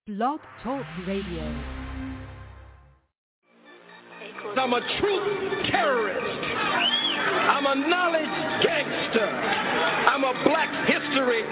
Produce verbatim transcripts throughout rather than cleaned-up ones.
Blog Talk Radio. I'm a truth terrorist. I'm a knowledge gangster. I'm a black history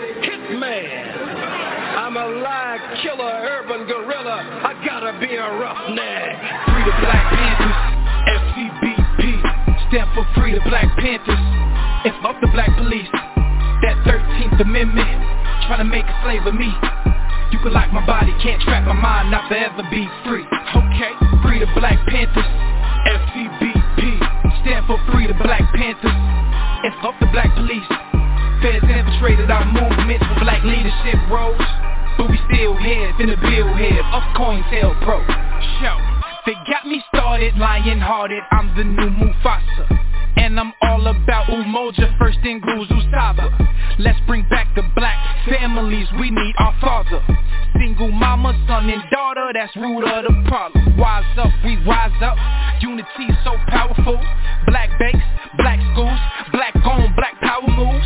hitman. I'm a lie killer, urban gorilla. I gotta be a roughneck. Free the Black Panthers, F C B P. Stand for Free the Black Panthers. And fuck the black police. That thirteenth Amendment, trying to make a slave of me. You can lock my body, can't trap my mind, not forever be free. Okay, free the Black Panthers, F C B P. Stand for Free the Black Panthers. And fuck the black police. Feds infiltrated our movements for black leadership roles. But we still here, finna build here, up COINTELPRO. Show, they got me started, lion-hearted, I'm the new Mufasa. And I'm all about Umoja, first in Guzu Saba. Let's bring back the black families, we need our father. Single mama, son and daughter, that's root of the problem. Wise up, we wise up, unity so powerful. Black banks, black schools, black on, black power moves.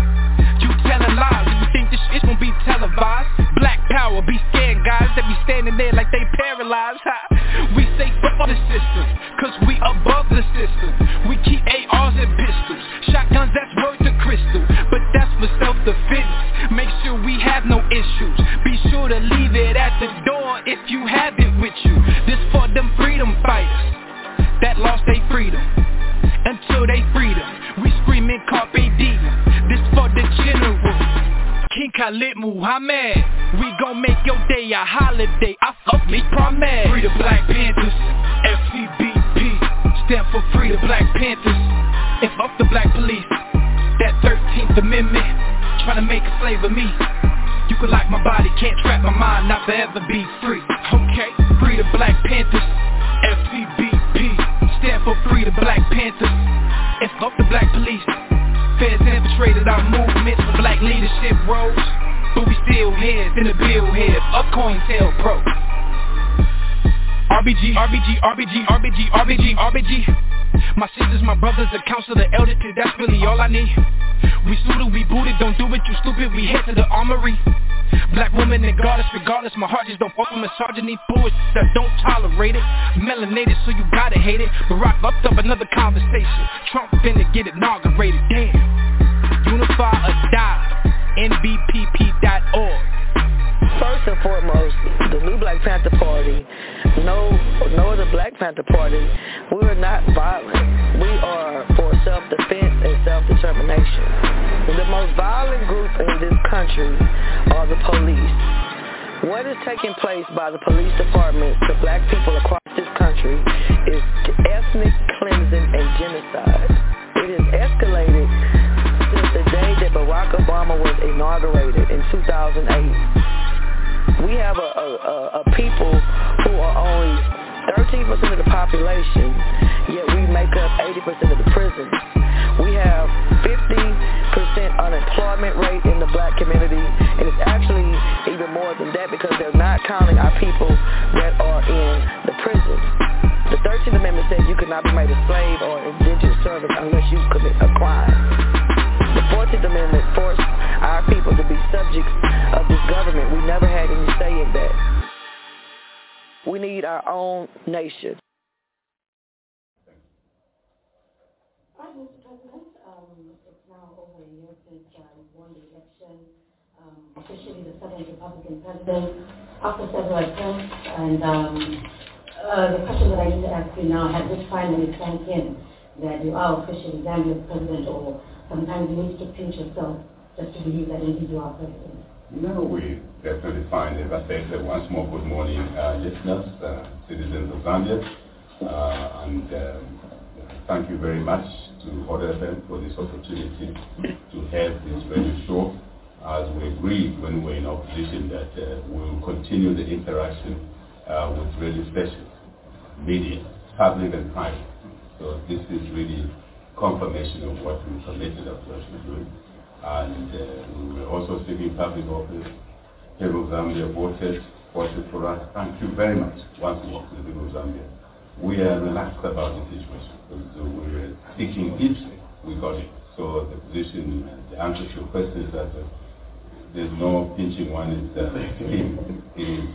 You telling lies, you think this shit gon' be televised? Black power, be scared guys that be standing there like they paralyzed. Ha. We say fuck the system, cause we above the system. We keep A Rs and pistols, shotguns that's worth a crystal. But that's for self-defense, make sure we have no issues. Be sure to leave it at the door if you have it with you. This for them freedom fighters that lost their freedom. Until they freedom, we screaming Carpe Diem. This for the general, King Khalid Muhammad. We gon' make your day a holiday, I fuck me promise. Free the Black Panthers, F C B P. Stand for Free the Black Panthers. And fuck the black police. That thirteenth Amendment, trying to make a slave of me. You can lock my body, can't trap my mind, not forever be free. Okay, Free the Black Panthers, F C B P. Stand for Free the Black Panthers. And fuck the black police. Feds infiltrated our movements for black leadership roles. But we still here, finna build here, up COINTELPRO. R B G, R B G, R B G, R B G, R B G, R B G. My sisters, my brothers, the council, the elder, that's really all I need. We suited, we booted, don't do it, you stupid, we head to the armory. Black woman and goddess, regardless, my heart just don't fuck with misogyny, bullshit that don't tolerate it. Melanated, so you gotta hate it. Barack fucked up another conversation. Trump finna get inaugurated, damn. Unify or die, N B P P dot org. First and foremost, the new Black Panther Party, no, no other Black Panther Party, we are not violent. We are for self-defense and self-determination. The most violent group in this country are the police. What is taking place by the police department to black people across this country is ethnic cleansing and genocide. It has escalated since the day that Barack Obama was inaugurated in two thousand eight. We have a, a, a people who are only thirteen percent of the population, yet we make up eighty percent of the prisons. We have fifty percent unemployment rate in the black community, and it's actually even more than that because they're not counting our people that are in the prisons. The thirteenth Amendment says you cannot be made a slave or indentured servant unless you commit a crime. The fourteenth Amendment forced our people to be subjects of this government. We never had any say in that. We need our own nation. All right, Mister President, um, it's now over a year since uh, you won the election, um, officially the seventh Republican president after several attempts. And um, uh, the question that I need to ask you now, has this finally sank in that you are officially Zambia's president, or sometimes you need to pinch yourself just to believe that indeed you are president? No, we definitely find, as I said, that once more, good morning, uh, listeners, uh, citizens of Zambia, uh, and um, thank you very much to Hot F M for this opportunity to have this radio show. As we agreed when we were in opposition that uh, we will continue the interaction uh, with radio stations, media, public and private. So this is really confirmation of what we committed ourselves to doing. And uh, we were also seeking public office. People of Zambia voted, voted for us. Thank you very much once more to the people of Zambia. We are relaxed about the situation. So we were seeking it, we got it. So the position, the answer to your question is that uh, there's no pinching one is uh, him. It is uh,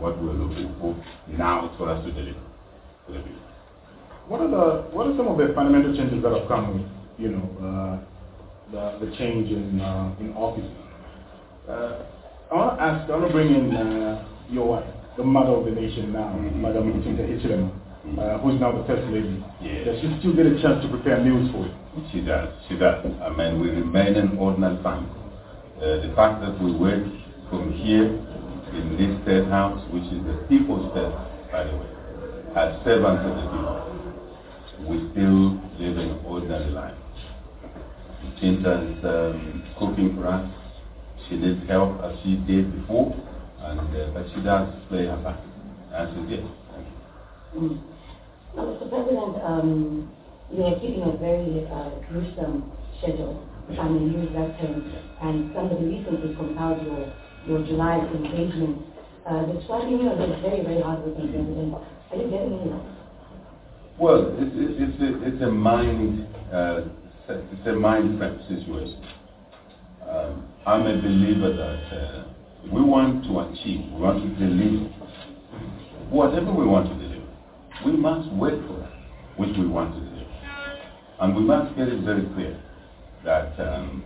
what we're looking for. Now it's for us to deliver. deliver. What are the what are some of the fundamental changes that have come with, you know, uh, the the change in uh, in office? Uh, I want to ask. I want to bring in uh, your wife, the mother of the nation now, mm-hmm. Madam Mutinta Hichilema, mm-hmm. uh, who's now the first lady. Yes. Does she still get a chance to prepare meals for you? She does. She does. I mean, we remain an ordinary family. Uh, the fact that we work from here in this state house, which is the people's state, by the way, as servants of the people, we still live an ordinary life. Chinta is um, cooking for us. She needs help as she did before, and uh, but she does play her part, as she did. Mm. Now, Mister President, um, you are keeping a very uh, gruesome schedule, if I may use that term, and somebody recently compiled your, your July engagement, uh, describing you as a very, very hard-working president. Are you getting it? Well, it's, it's, it's, a, it's a mind, uh, it's a mind situation. Um, I'm a believer that uh, we want to achieve, we want to deliver whatever we want to deliver. We must work for that, which we want to deliver. And we must get it very clear that um,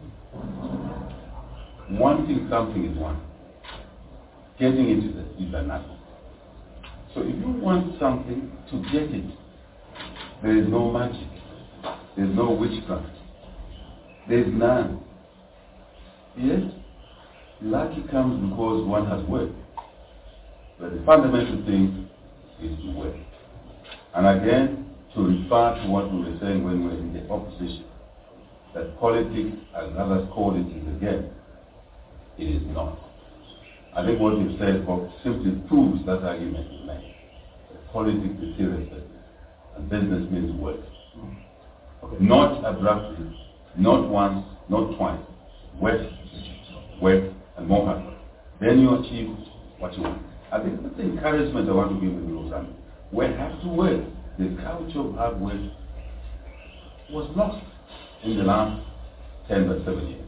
wanting something is one, getting it is, is another. So if you want something, to get it, there is no magic, there is no witchcraft, there is none. Yes, lucky comes because one has worked. But the fundamental thing is to work. And again, to refer to what we were saying when we were in the opposition, that politics, as others call it, is a game. It is not. I think what you said simply proves that argument you made. That politics is serious business, and business means work. Okay. Not abruptly, not once, not twice. Work, work, and more hard work. Then you achieve what you want. I think that's the encouragement I want to give the Mozambique. We have to work. The culture of hard work was lost in the last ten or seven years.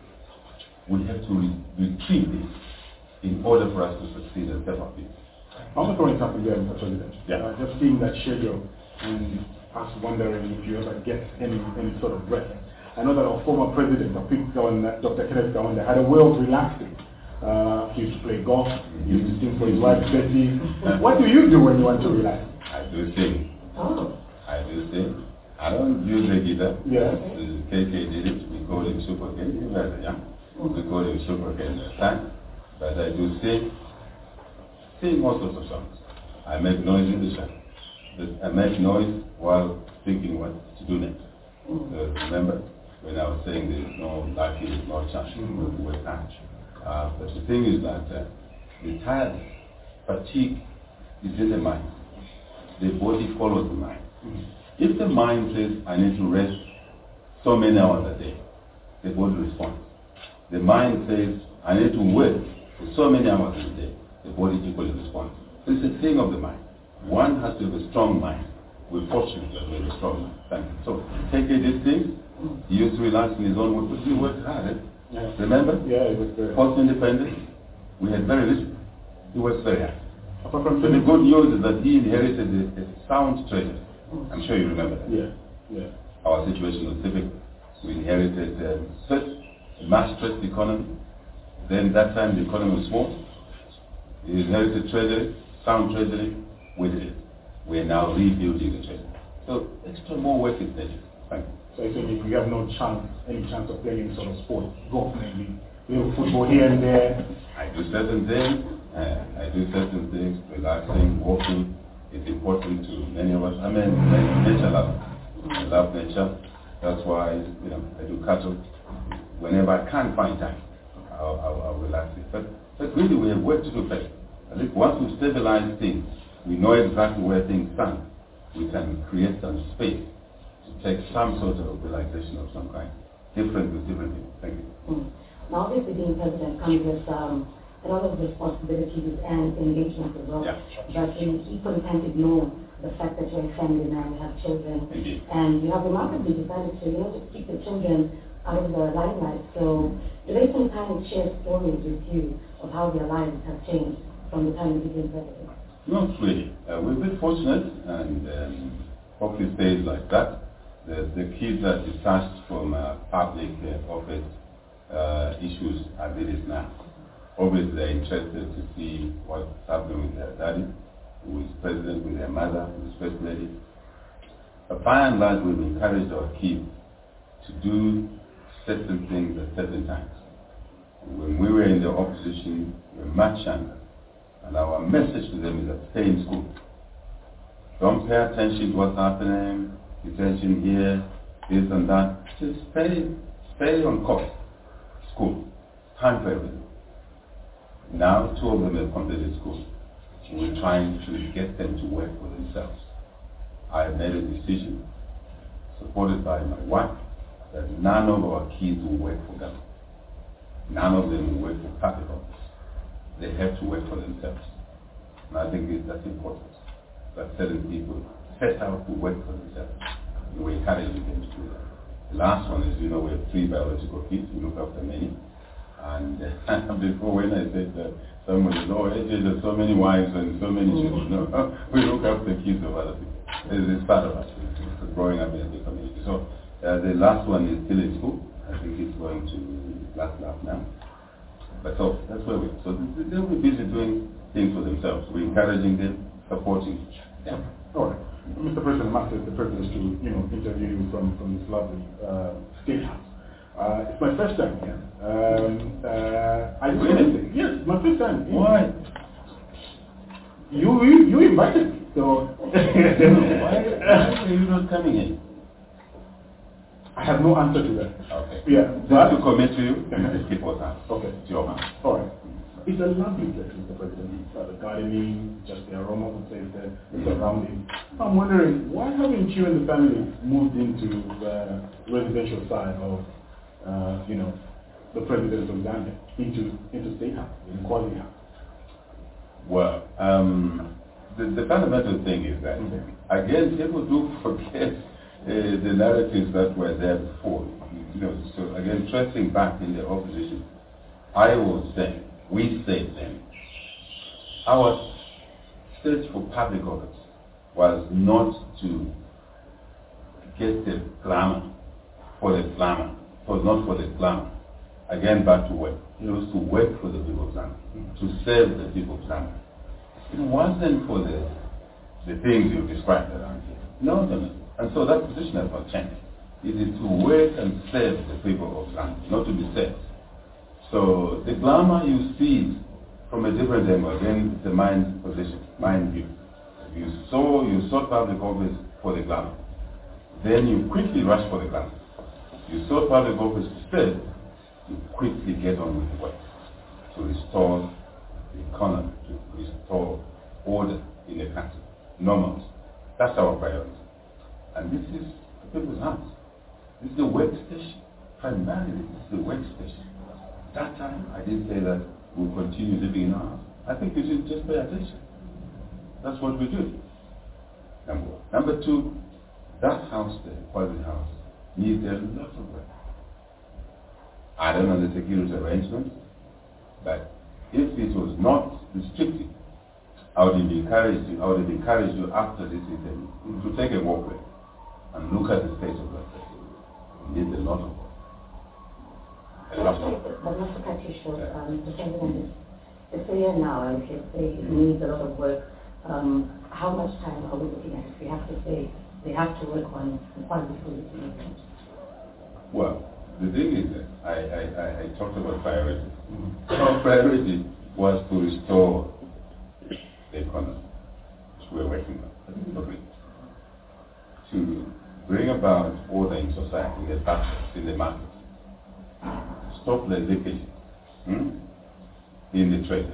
We have to re- retrieve this in order for us to succeed and step up this. I want to throw in something there, Mister President. Yeah. Uh, just seeing that schedule and us wondering if you ever get any, any sort of rest. I know that our former president, Doctor Kenneth Kaunda, had a way of relaxing. Uh, he used to play golf, he used to sing for his wife, Betty. What do you do when you want to relax? I do sing. Oh. I do sing. I don't use the guitar. Yeah. K K did it. We call him Super K. Yeah. We call him Super K in the time. But I do sing. Sing all sorts of songs. I make noise in the song. I make noise while thinking what to do next. Uh, remember when I was saying there's no lucky, no chance, we work hard. Uh, but the thing is that uh, the tiredness, fatigue is in the mind. The body follows the mind. Mm-hmm. If the mind says, I need to rest so many hours a day, the body responds. The mind says, I need to work for so many hours a day, the body equally responds. So it's a thing of the mind. One has to have a strong mind. We're fortunate that we have a strong mind. Thank you. So, take it these things. He used to relax in his own work, but he worked hard. Eh? Yeah. Remember? Yeah, it was very Post-independence, we had very little. He worked very hard. So the good news is that he inherited a, a sound treasure. I'm sure you remember that. Yeah, yeah. Our situation was difficult. We inherited um, first a mass-stressed economy. Then that time the economy was small. We inherited treasury, sound treasury. We did it. We are now rebuilding the treasury. So extra more work is needed. Thank you. So I think if you have no chance, any chance of playing any sort of sport, golf maybe, little football here and there. I do certain things. Uh, I do certain things. Relaxing, walking is important to many of us. I mean, nature love. I love nature. That's why you know I do cattle. Whenever I can find time, I'll, I'll, I'll relax it. But but really, we have work to do first. I think once we stabilize things, we know exactly where things stand. We can create some space to take some sort of relaxation of some kind, different with different people. Thank you. Mm. Now, obviously, being president comes with um, a lot of responsibilities and engagement as well. Yeah. But you equally can't ignore the fact that you're a family man, you have children, Indeed. and you have remarkably decided to, you know, just keep the children out of the limelight. So, do they sometimes share stories with you of how their lives have changed from the time you became president? Not really. Uh, we've been fortunate, and um, hopefully stays like that. The, the kids are detached from uh, public uh, office uh, issues as it is now. Obviously, they're interested to see what's happening with their daddy, who is president, with their mother, who is first lady. But by and large, we've encouraged our kids to do certain things at certain times. When we were in the opposition, we were much younger. And our message to them is that stay in school. Don't pay attention to what's happening, detention here, this and that. Just stay, stay on course. School. Time for everything. Now, two of them have completed school. We're trying to get them to work for themselves. I have made a decision, supported by my wife, that none of our kids will work for government. None of them will work for public office. They have to work for themselves. And I think it, that's important. That certain people set out to work for themselves. And we're encouraging them to do that. The last one is, you know, we have three biological kids. We look after many. And uh, before when I said that somebody said, oh, A J has so many wives and so many children. No, we look after kids of other people. It's, it's part of us. It's growing up in the community. So uh, the last one is still in school. I think it's going to last last now. But so that's where we are. So they'll be busy doing things for themselves. We're encouraging them, supporting each other. Yeah. All right. Mister President, I'm after the privilege to, you know, interview you from, from this lovely uh, State House. Uh, it's my first time here. Um, uh, I just really? Yes, my first time. Why? You, you, you invited me. So why, why are you not coming in? I have no answer to that. Okay. Yeah. Just to commit to you, just keep us out. Okay. It's your man. All right. It's a lovely place, Mister President. Uh, the gardening, just the aroma would say the, the surrounding. I'm wondering, why haven't you and the family moved into the residential side of, uh, you know, the President of Zambia, into into State House, in Quality House? Well, um, the, the fundamental thing is that, Okay. again, people do forget Uh, the narratives that were there before. You know, so again, tracing back in the opposition, I was saying, we said then, our search for public office was not to get the glamour for the glamour. It was not for the glamour. Again, back to work. It was to work for the people of Zambia, to serve the people of Zambia. It wasn't for the the things you described around here. No, no, no. And so that position has not changed. It is to work and serve the people of Zambia, not to be served. So the glamour you see from a different angle, again, it's a mind position, mind view. You saw, you sought public office for the glamour. Then you quickly rush for the glamour. You sought public office to serve, you quickly get on with the work to restore the economy, to restore order in the country, normalcy. That's our priority. And this is the people's house. This is the workstation. Primarily, this is the workstation. That time, I didn't say that we'll continue living in our house. I think you should just pay attention. That's what we do. Number one. Number two, that house there, Quality House, needs a lot of work. I don't know the security arrangements, but if it was not restricted, I would have encouraged you, I would have encouraged you after this interview to take a walk with and look at the state of that place. It needs a lot of work. A lot of work. But not to cut you short, um, the President is it's here now, and if you say it needs a lot of work, um, how much time are we looking at? If we have to say they have to work on quality food. Well, the thing is that I, I, I, I talked about priority. Mm-hmm. Our priority was to restore the economy, which we're working on. To bring about order in society, in the factories, in the market. Stop the leakage hmm, in the trade,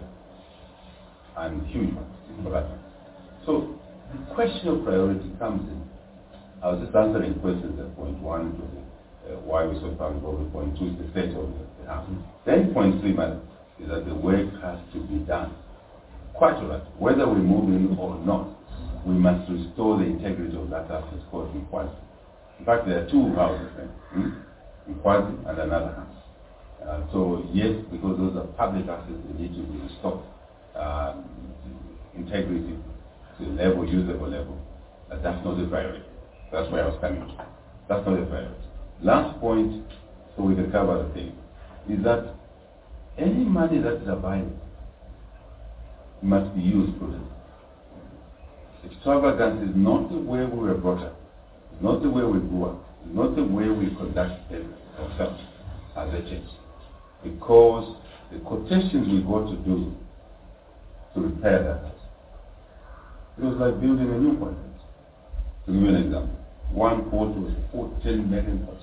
and huge ones for that. So the question of priority comes in. I was just answering questions at point one, to the, uh, why we so far involved with point two is the state of the house. Mm-hmm. Then point three man, is that the work has to be done. Quite all right. Whether we move in or not, we must restore the integrity of that house. It's called Mkwazi. In fact, there are two houses there, hmm? Mkwazi and another house. Uh, so yes, because those are public assets, they need to be restored. uh, integrity to a level, usable level, that that's not the priority. That's where I was coming to. That's not the priority. Last point, so we can cover the thing, is that any money that is available must be used prudently. Extravagance is not the way we were brought up. It's not the way we grew up. It's not the way we conduct ourselves as a church. Because the quotations we got to do to repair that house, it was like building a new one. To give you an example, one quote was fourteen million dollars.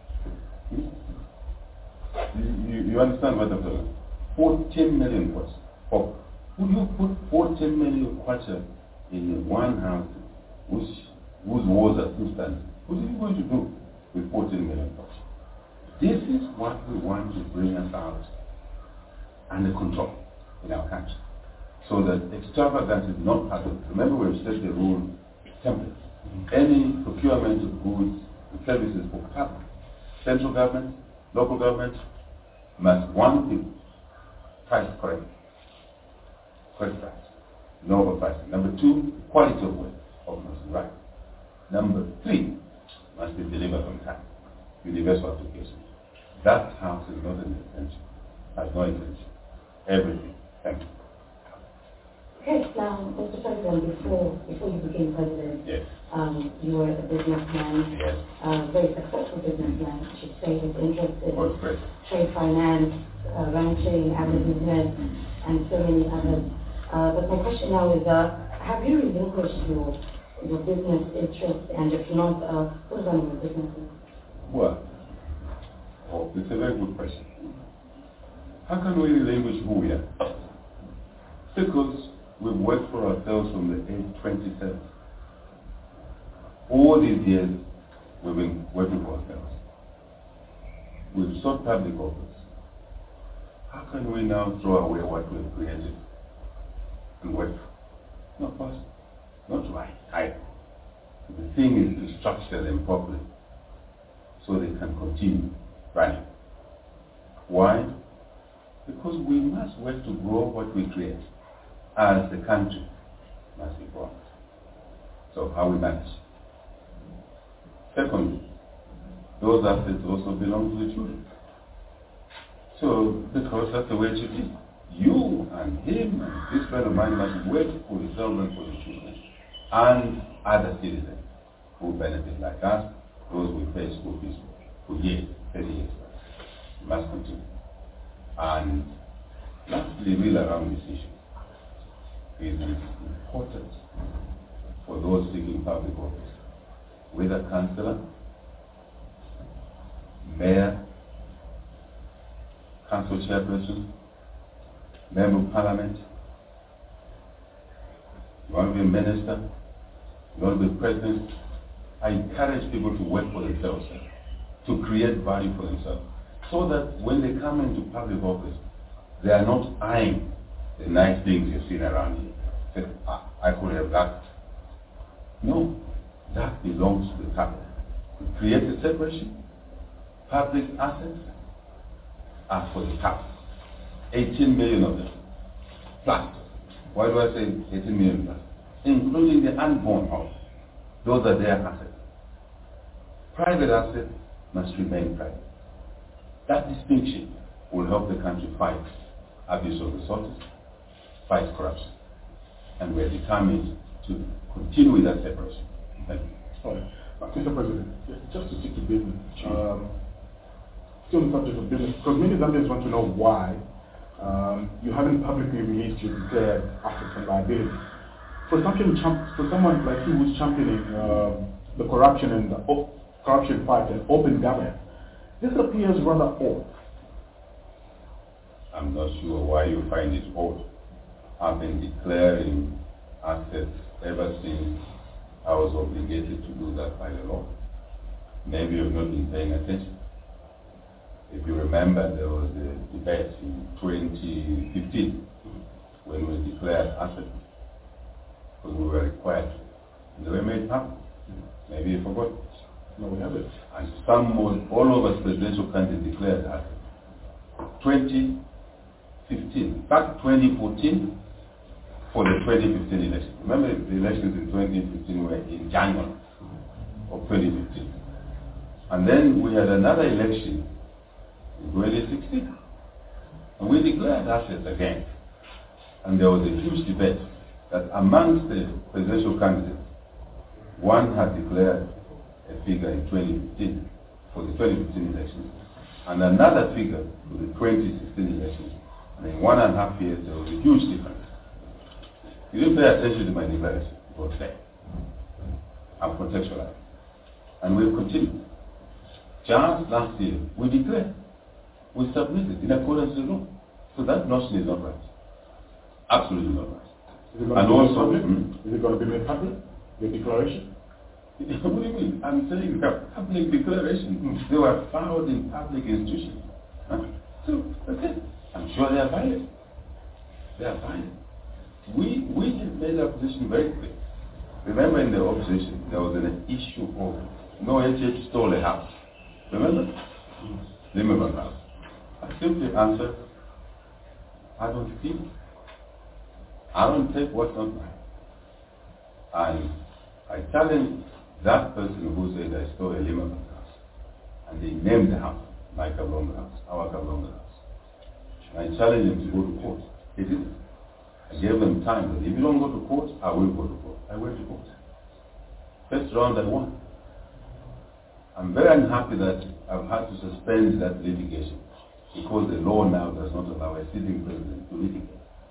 Hmm? You, you understand what I'm talking about? fourteen million dollars. Oh, would you put fourteen million kwacha in one house whose, whose walls are still standing? What are you going to do with fourteen million dollars? This is what we want to bring us out under control in our country, so that extravagance is not part of it. Remember, we've set the rule template. Any procurement of goods and services for public, central government, local government, must, one thing, price correct. Correct price. No overpricing. Number two, quality of work must be right. Number three, must be delivered on time. Universal application. That house is not an extension. Has no extension. Everything. Thank you. Okay, now, Mister President, before before you became president, yes. um, you were a businessman, yes. uh, very successful businessman, I should say, with interest in oh, trade finance, uh, ranching, agribusiness, and so many others. Uh, but my question now is, uh, have you relinquished your your business interests, and if not, uh, what is on your businesses? Well, oh, it's a very good question. How can we relinquish who we are? Because we've worked for ourselves from the age twenty-seven. All these years, we've been working for ourselves. We've sought public office. How can we now throw away what we've created and work? Not possible. Not right. Either. The thing is to structure them properly so they can continue running. Why? Because we must work to grow what we create, as the country must be grown. So how we manage. Secondly, those assets also belong to the children. So, because that's the way it should be. You and him and this friend of mine must work for yourself and for the children and other citizens who benefit like us, those we pay school fees for years, thirty years. We must continue. And lastly, really around this issue, is important for those seeking public office, whether councillor, mayor, council chairperson, member of parliament, you want to be a minister, you want to be president. I encourage people to work for themselves, to create value for themselves, so that when they come into public office, they are not eyeing the nice things you've seen around you. Say, ah, I could have that. No, that belongs to the public. We create a separation. Public assets are for the public. eighteen million of them. Plus. Why do I say eighteen million plus? Including the unborn house. Those are their assets. Private assets must remain private. That distinction will help the country fight abuse of resources, fight corruption. And we are determined to continue with that separation. Thank you. All right. Uh, Mister President, just to stick to business, um, still on the subject of business, because many Zambians want to know why um, you haven't publicly released your declared assets and liabilities. For, for someone like you who's championing uh, the corruption and the op- corruption fight and open governance, this appears rather odd. I'm not sure why you find it odd. I've been declaring assets ever since I was obligated to do that by the law. Maybe you've not been paying attention. If you remember, there was a debate in twenty fifteen when we declared assets, because we were required to. And they were made public. Maybe you forgot. No, we have it. And some, all of us presidential candidates declared assets. twenty fifteen. Back twenty fourteen, for the twenty fifteen election. Remember, the elections in twenty fifteen were in January of twenty fifteen. And then we had another election in twenty sixteen. And we declared assets again. And there was a huge debate that amongst the presidential candidates, one had declared a figure in twenty fifteen for the twenty fifteen elections, and another figure for the twenty sixteen elections. And in one and a half years, there was a huge difference. You didn't pay attention to my declaration. It was there. I'm contextualized. And we've continued. Just last year, we declared. We submitted in accordance with the law. So that notion is not right. Absolutely not right. Is it going And to be made also, public? hmm? Is it going to be made public? The declaration? What do you mean? I'm saying a public declaration. Mm. They were filed in public institutions. Huh? So, that's it. I'm sure they are valid. They are valid. We, we have made our position very clear. Remember in the opposition, there was an issue of no H H stole a house. Remember? Mm. Remember now. I simply answered, I don't steal. I don't take what's not mine. I, I challenge that person who said I stole a Limerman house. And they named the house, my Kablonga house, our Kablonga house. And I challenged him to go to court. He didn't. I gave them time. But if you don't go to court, I will go to court. I went to court. First round I won. I'm very unhappy that I've had to suspend that litigation because the law now does not allow a sitting president to litigate.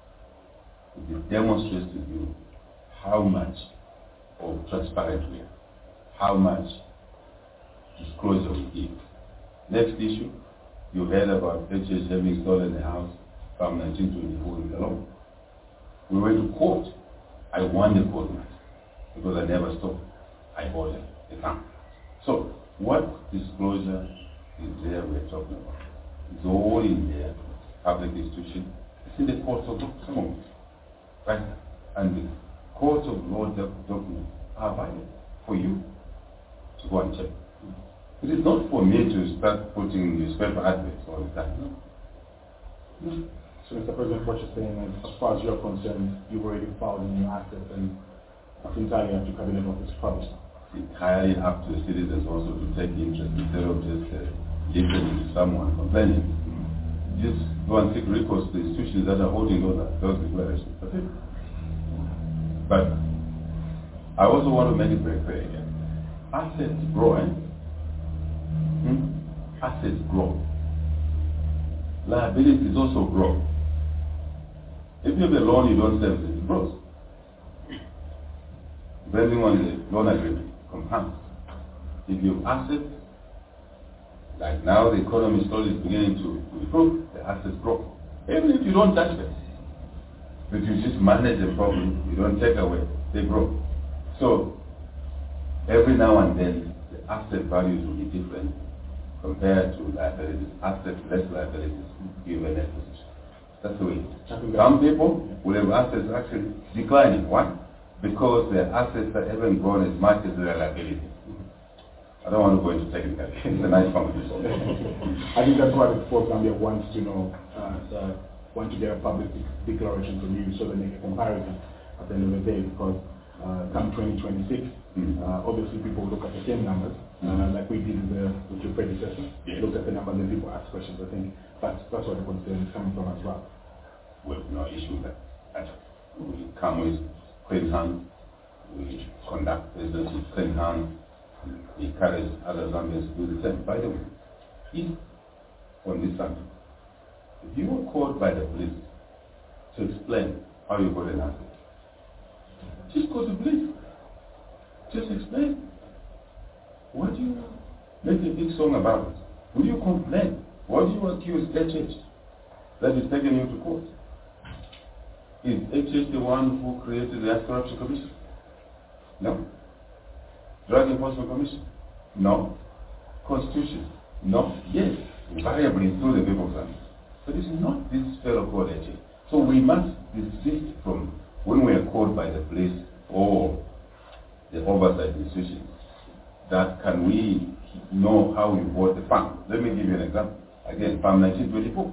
It demonstrates to you how much of transparent we are, how much disclosure we give. Next issue, you heard about H H having stolen a house from nineteen twenty-four in Kalonga. We went to court. I won the court match because I never stole. I bought it, the farm. So, what disclosure is there we're talking about? It's all in there, public institution. It's in the courts of law, some of it. Right? And the courts of law doc- documents are valid for you to go and check. It is not for me to start putting newspaper adverts all the time. No. No. So, Mister President, what you're saying is, as far as you're concerned, you've already filed in your assets and it's entirely up to Cabinet Office to publish them. It's entirely up to the citizens also to take interest instead of just uh, listening to someone complaining. Just go and seek recourse to the institutions that are holding those, those declarations. That's it. But I also want to make it very clear again. Assets grow, eh? Hmm? Assets grow. Liabilities also grow. If you have a loan you don't service it, it grows. Depending on the loan agreement, it compounds. If you have assets, like now the economy slowly is beginning to, to improve, the assets grow. Even if you don't touch them, but you just manage the problem, you don't take away, they grow. So every now and then the asset values will be different compared to liabilities. Assets less liabilities give a net position. That's the way it is. Some people will have assets actually declining. Why? Because their assets haven't grown as much as their liabilities. I don't want to go into technical. It's a nice conversation. I think that's what the Forbes Zambia wants to know, uh, so want to get a public declaration from you so they make a comparison at the end of the day, because uh, come twenty twenty-six, mm-hmm. uh, obviously people look at the same numbers, uh, mm-hmm. like we did with, the, with your predecessor, yes. Look at the numbers and people ask questions. I think that's, that's what the concern is coming from as well. We have no issue with that. We come with clean hands, we conduct business with clean hands, we encourage other Zambians to do the same. By the way, if on this subject, if you were called by the police to explain how you got an asset, just go to police. Just explain. Why do you make a big song about it? Will you complain? Why do you accuse H H that is taking you to court? Is H H the one who created the Anti-Corruption Commission? No. Drug Enforcement Commission? No. Constitution? No. Yes. Invariably through the people family. But it's not this fellow called H H. So we must desist from, when we are called by the police or the oversight institutions, that can we know how we bought the farm. Let me give you an example. Again, farm nineteen twenty-four.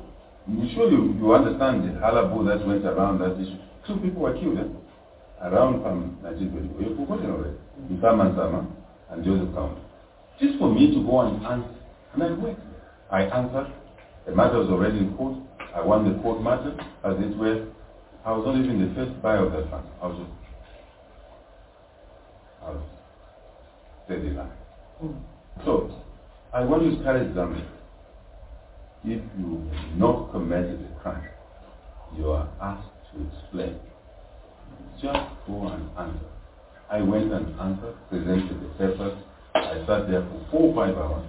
I'm sure you, you understand the hullabaloo that went around that issue. Two people were killed eh? around um, nineteen twenty-four. You've forgotten already. Nsama Nsama and Joseph County. Just for me to go and answer. And I went. I answered. The matter was already in court. I won the court matter. As it were, I was not even the first buyer of that fund. I was just, I was steady line. Mm. So, I want to encourage Zambia. If you have not committed a crime, you are asked to explain. Just go and answer. I went and answered, presented the papers. I sat there for four or five hours.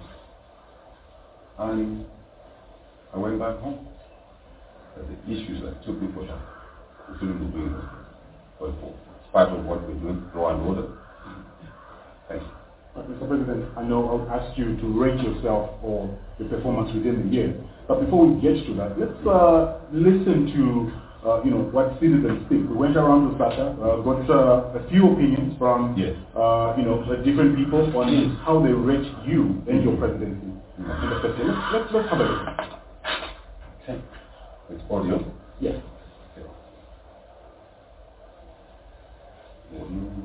And I went back home. But the issues that two people have, we shouldn't be doing this. But it's part of what we're doing, law and order. Thank you. But Mister President, I know I'll ask you to rate yourself for the performance within the year. But before we get to that, let's uh, listen to uh, you know what citizens think. We went around to Sata, uh, got uh, a few opinions from yes. uh, you know different people on yes. how they rate you and your presidency. Mm-hmm. Let's, let's let's have a look. Okay. It's audio. Yes. Okay. Mm-hmm.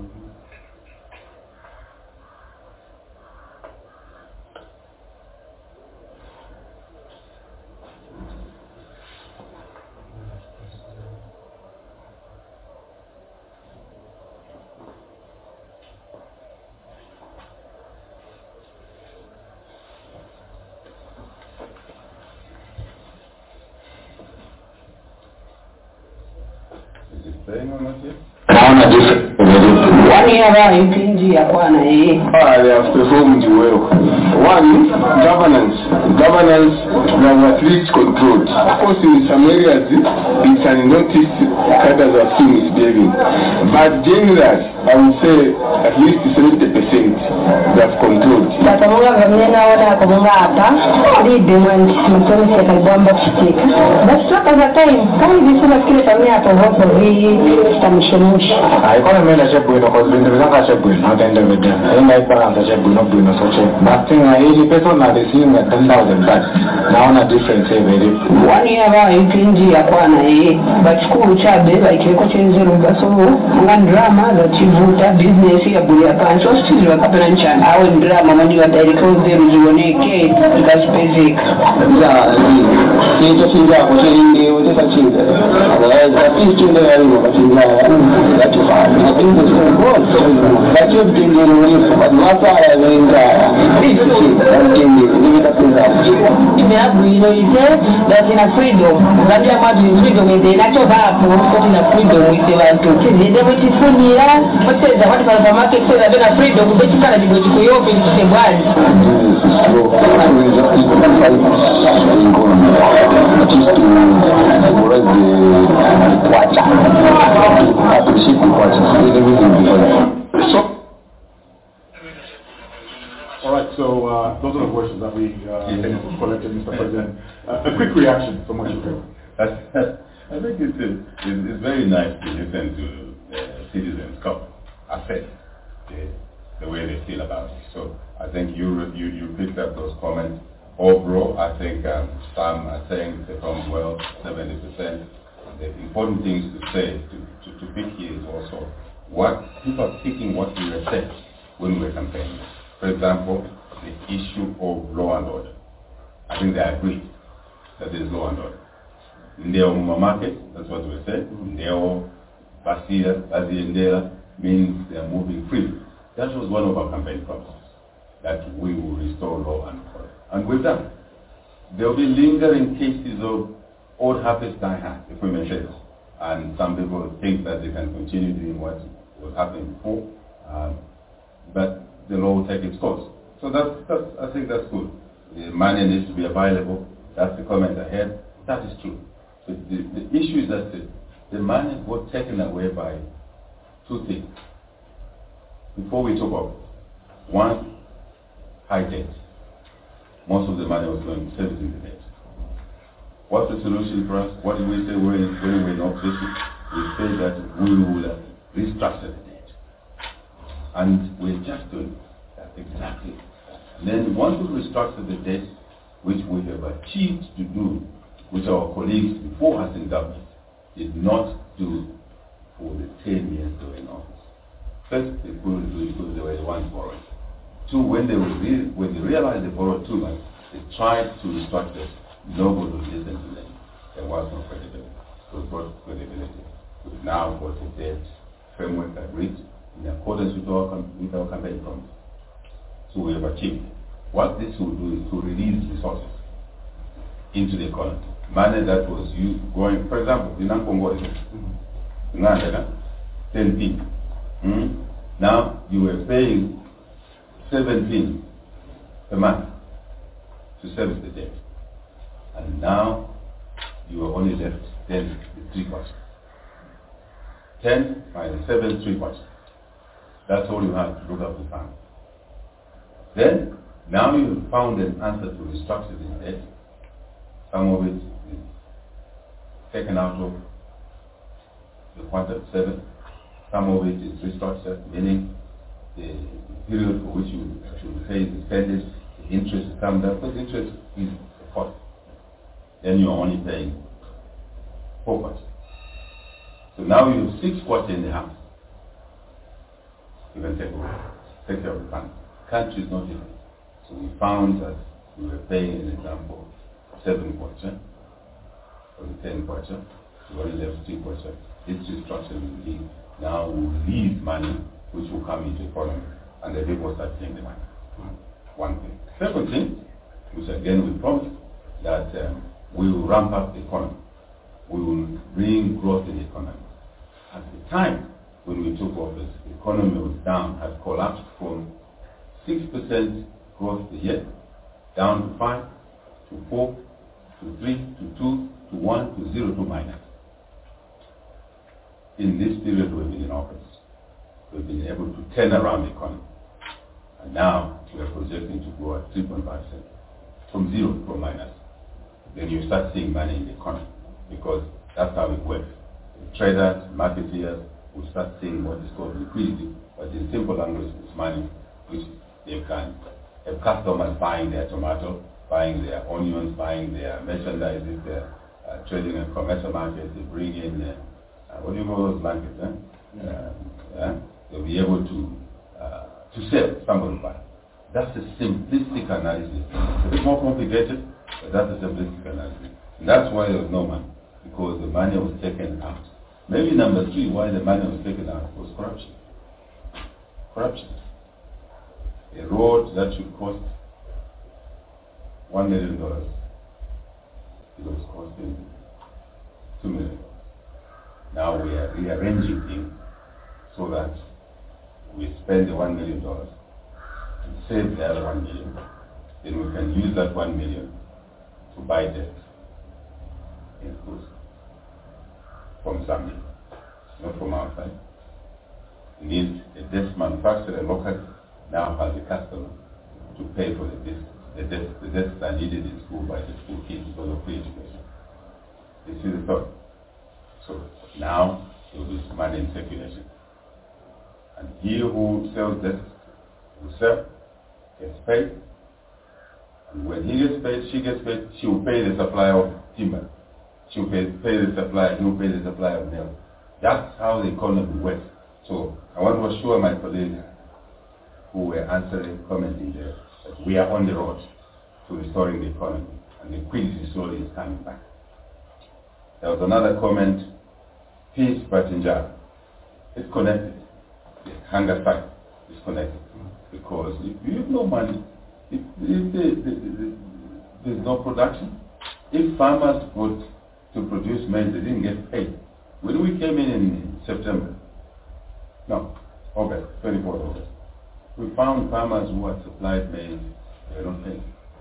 One year in Kenya, one year. Ah, they have performed well. One, governance. Governance, there were strict controls. Of course, in some areas, it's unnoticed cadres are still misbehaving. But generally, I would say at least seventy percent they have controlled. But I'm going to go to the lead them when I'm going to take a bomb of stick. That's not at the time. Can you see what kills me at the hope of the Stamishamush? I call him a shepherd because when the result is shepherd, not end of it. I might parents a shepherd, not doing such a but thing. I any person that is seeing that ten thousand, but now on a different say very. One year in Kenya, one year, but school child, like you could change the so one drama that you vote a business here, Buya Pan, so still you are happening. I will drama when you are there because there is one case, that's basic. Yeah, you just see that what you do, what is achieved. Otherwise, at least you know what you know, that you have. The business is good. That you've been doing, but not all I mean, this is something you have to have. You have, you know, you say that in a freedom, that you have in freedom, in the natural bath, put in a freedom with the one to kill. They never see for me, what says the what the market says that in a freedom, but you can't go to your open to the one. So, all right, so uh, those are the questions that we uh, collected, Mister President. Uh, a quick reaction from what you heard. I think it's, it's, it's very nice to listen to uh, citizens come assess the, the way they feel about it. So I think you you, you picked up those comments. Overall, I think um, some are saying they performed well, seventy percent. The important things to say, to, to, to pick here is also what people are picking what we were saying when we were campaigning. For example, the issue of law and order. I think they agree that there is law and order. Ndeo Muma market, that's what we said. Ndeo, Basia, Baziendela means they are moving freely. That was one of our campaign promises, that we will restore law and order. And we've done. There will be lingering cases of old habits die hard, if we may say this. And some people think that they can continue doing what was happening before, um, but the law will take its course. So that's, that's, I think that's good. The money needs to be available. That's the comment I had. That is true. So the, the issue is that the, the money was taken away by two things. Before we took over, one, high debt. Most of the money was going to servicing the debt. What's the solution for us? What did we say when, when we were in opposition? We said that we will restructure the debt. And we're just doing that exactly. And then once we restructure the debt, which we have achieved to do which our colleagues before us in government did not do for the ten years they were in office. First, they couldn't do it because they were the ones borrowing. Two, when they, were re when they realized they borrowed too much, they tried to restructure. Nobody would listen to them. There was no credibility. It was brought credibility. We've now got a debt framework agreed in accordance with our, with our campaign promise. So we have achieved. What this will do is to release resources into the economy. Money that was used going, for example, in Ankongo, ten P. Mm? Now you were paying seventeen per month to service the debt. And now you are only left ten with three quarters. ten minus seven, three quarters. That's all you have to look up the fund. Then, now you've found an answer to restructure this debt. Some of it is taken out of the quantum seven. Some of it is restructured, meaning the period for which you should pay is extended, the interest is come down, because interest is a cost. Then you are only paying four quarters. So now you have six quarters in the house. You can take over, take care of the fund. Country is not different. So we found that we were paying, an example, seven quarters or the ten quarters. We only left three quarters. This restructure will leave. Now we will release money which will come into the economy, and the people start paying the money. One thing. Second thing, which again we promised, that um, we will ramp up the economy. We will bring growth in the economy. At the time when we took office, the economy was down, had collapsed from six percent growth a year, down to five, to four, to three, to two, to one, to zero, to minus. In this period we've been in office, we've been able to turn around the economy. And now we are projecting to grow at three point five percent, from zero to a minus. Then you start seeing money in the economy, because that's how it works. The traders, marketeers will start seeing what is called liquidity, but in simple language, it's money which they can have customers buying their tomato, buying their onions, buying their merchandise, their uh, trading and commercial markets. They bring in, uh, uh, what do you call those markets? Eh? Uh, yeah? They'll be able to uh, to sell, somebody will buy. That's a simplistic analysis. It's a bit more complicated, but that's a simplistic analysis. And that's why there was no money, because the money was taken out. Maybe number three, why the money was taken out was corruption. Corruption. A road that should cost one million dollars, it was costing two million dollars. Now we are rearranging things so that we spend the one million dollars and save the other one million. Then we can use that one million to buy debt in schools from Zambia, not from outside. It needs a debt manufacturer locally now has a customer to pay for the debts, the debts, the debts that are needed in school by the school kids because of free education. This is the thought. So now there will be money in circulation. And he who sells this will sell, gets paid. And when he gets paid, she gets paid, she will pay the supply of timber. She will pay, pay the supply, he will pay the supply of milk. That's how the economy works. So I want to assure my colleagues who were answering, commenting there, that we are on the road to restoring the economy, and liquidity slowly is coming back. There was another comment, peace but injustice. It's connected. The hunger strike is connected. Because if you have no money, if, if the, the, the, there's no production, if farmers put to produce maize, they didn't get paid. When we came in in September, no, August, twenty-fourth of August, we found farmers who had supplied maize, they were not paid.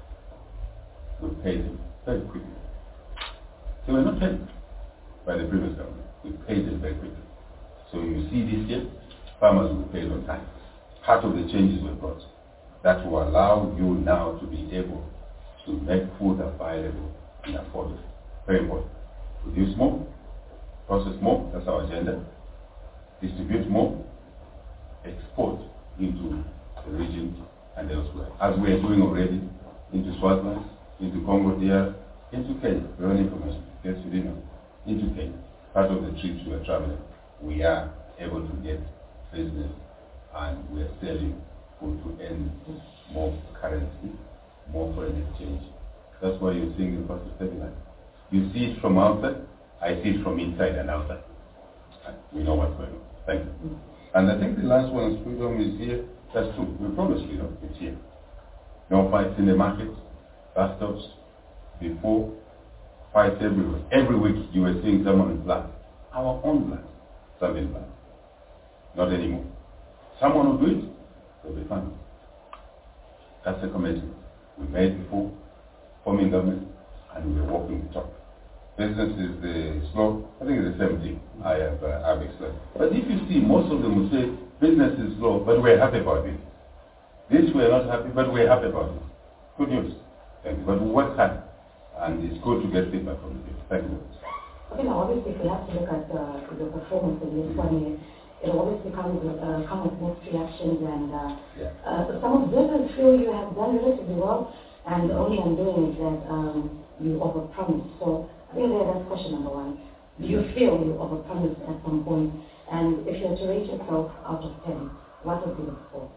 We paid them very quickly. They were not paid by the previous government. We paid them very quickly. So you see this year, farmers will pay on time. Part of the changes were brought. That will allow you now to be able to make food available and affordable. Very important. Produce more, process more, that's our agenda. Distribute more, export into the region and elsewhere, as we are doing already into Swaziland, into Congo D R, into Kenya, your own information, yes, you didn't know, into Kenya, part of the trips we are traveling, we are able to get business and we are selling food to earn more currency, more foreign exchange. That's why you're seeing the cost of stabilize. You see it from outside, I see it from inside and outside. We know what's going on. Thank you. And I think the last one is freedom is here. That's true. We promise freedom. It's here. No fights in the market, bus stops, before, fights everywhere. Every week you were seeing someone in black. Our own black. Something in black. Not anymore. Someone will do it, they'll be fine. That's the commitment we made before forming government, and we are walking the talk. Business is the slow. I think it's the same thing I have, uh, I've explained. But if you see, most of them will say, business is slow, but we're happy about it. This we're not happy, but we're happy about it. Good news. Thank you. But we work hard, and it's good to get feedback from the people. Thank you. Okay, now obviously if we have to look at uh, the performance of this one year, it obviously comes with, uh, come with mixed reactions, and uh, yeah. uh, some observers feel you have done relatively well, and the only undoing is that um, you overpromised. So I think that's question number one. Do you feel you overpromised at some point? And if you were to rate yourself out of ten, what would be the score?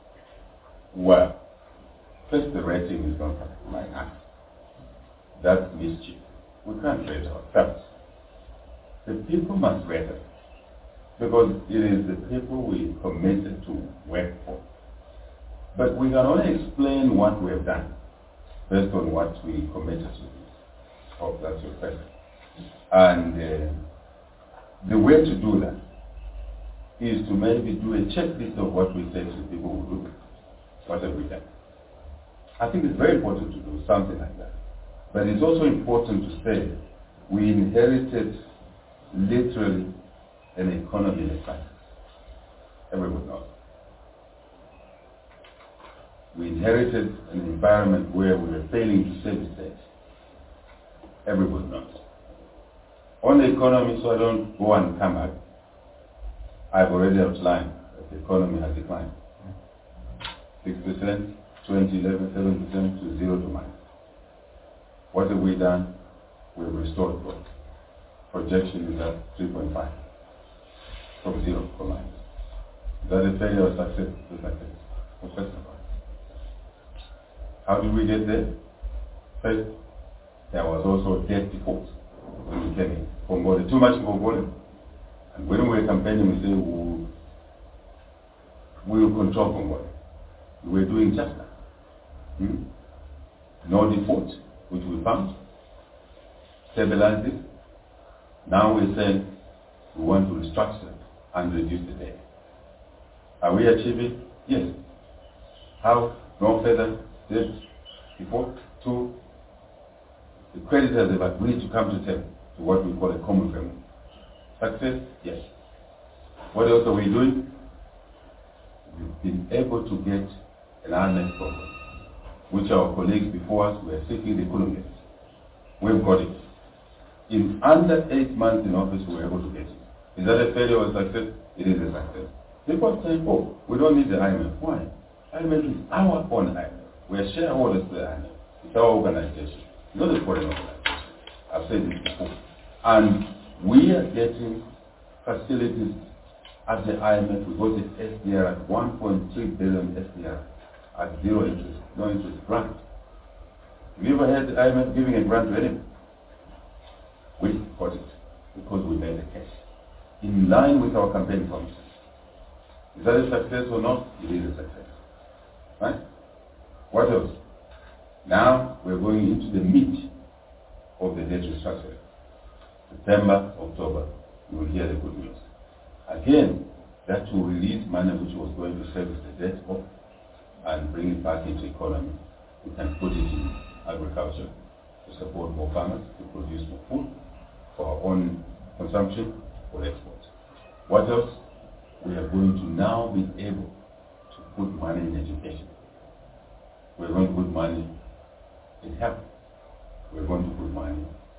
Well, first the rating is not like us. That's mischief. We can't rate ourselves. The people must rate us. Because it is the people we committed to work for. But we can only explain what we have done based on what we committed to. Hope that's your question. And uh, the way to do that is to maybe do a checklist of what we say to people who do. What have we done? I think it's very important to do something like that. But it's also important to say we inherited literally an economy in a crisis. Everyone knows. We inherited an environment where we were failing to save the state. Everyone knows. On the economy, so I don't go and come back, I've already outlined that the economy has declined. six percent, twenty, eleven, seven percent to zero to minus. What have we done? We've restored growth. Projection is at three point five. From zero to minus. Is that a failure or success? It's a success. No question about it. How did we get there? First, there was also debt default when we came in. Congolese, too much Congolese. And when we were campaigning, we said we'll, we'll control Congolese. We were doing just that. Hmm? No default, which we found. Stabilize it. Now we're saying we want to restructure and reduce the debt. Are we achieving? Yes. How? No further debt default. Two, the creditors have agreed to come to terms to what we call a common framework. Success? Yes. What else are we doing? We've been able to get an I M F program, which our colleagues before us were seeking, they couldn't get it. We've got it. In under eight months in office, we were able to get it. Is that a failure or a success? It is a success. People say, oh, we don't need the I M F. Why? I M F is our own I M F. We are shareholders of the I M F. It's our organization, not a foreign organization. I've said this before. And we are getting facilities at the I M F. We got the S D R at one point three billion S D R at zero interest, no interest grant. Have you ever had the I M F giving a grant to anyone? We got it because we made a case in line with our campaign promises. Is that a success or not? It is a success. Right? What else? Now we're going into the meat of the debt restructuring. September, October, you will hear the good news. Again, that will release money which was going to service the debt off and bring it back into economy. We can put it in agriculture to support more farmers, to produce more food for our own consumption or export. What else? We are going to now be able to put money in education. We're going to put money in health. We're going to put money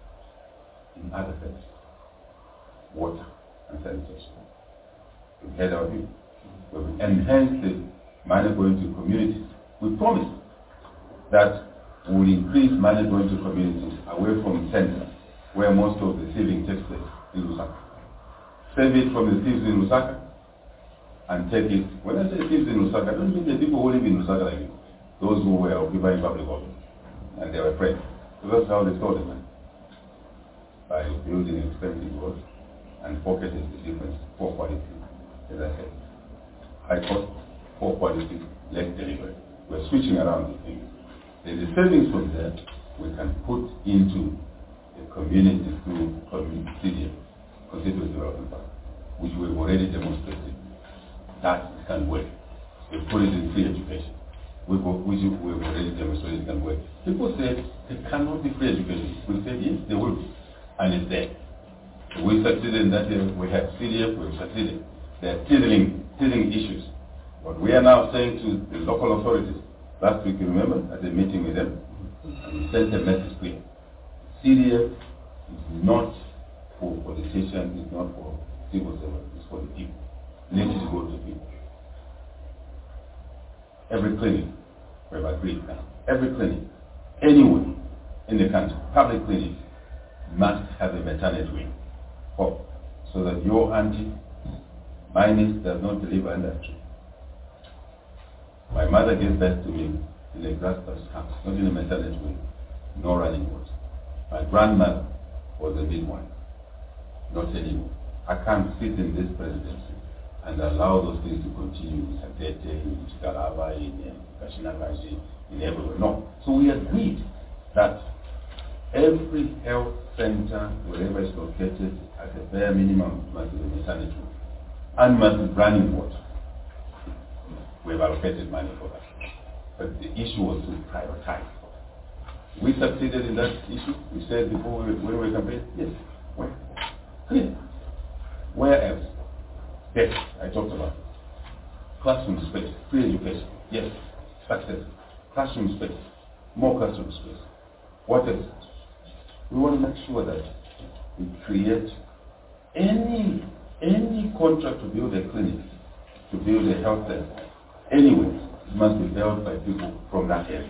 in other things, water and sanitation. We've heard our view. We've enhanced the money going to communities. We promised that We will increase money going to communities away from center, where most of the thieving takes place, in Lusaka. Save it from the thieves in Lusaka and take it. When I say thieves in Lusaka, I don't mean the people who live in Lusaka like you. Those who were occupying public office. And they were afraid. So that's how they stole the money. By building expensive roads and pocketing the difference, poor quality, as I said. High cost, poor quality, less delivery. We're switching around the things. There's the savings from there we can put into the community through community constituency development plan, which we've already demonstrated that it can work. We put it in free education, we go, which we've already demonstrated it can work. People say it cannot be free education. We said yes, there will be, and it's there. We succeeded in that area. We have C D F, we've succeeded. There are teething, teething issues. But we are now saying to the local authorities, last week you remember, at the meeting with them, and we sent a message clear. C D F is not for politicians, it's not for civil servants, it's for the people. It needs to go to people. Every clinic, we have agreed now, every clinic, anywhere in the country, public clinic, must have a maternity wing. Oh, so that your auntie, my niece, does not deliver under a tree. My mother gave birth to me in a grass house, not in a maternity wing, no running water. My grandmother was a big one. Not anymore. I can't sit in this presidency and allow those things to continue in Satete, in Chikalaba, in Kashinakashi, in everywhere. No. So we agreed that every health center, wherever it's located, at a bare minimum must be maternity and must be running water. We've allocated money for that. But the issue was to prioritize. We succeeded in that issue. We said before we, when we campaigned, yes. Where? Clear. Where else? Yes, I talked about it. Classroom space, free education. Yes, success. Classroom space, more classroom space. What else? We want to make sure that we create any any contract to build a clinic, to build a health center. Anyway, it must be built by people from that area.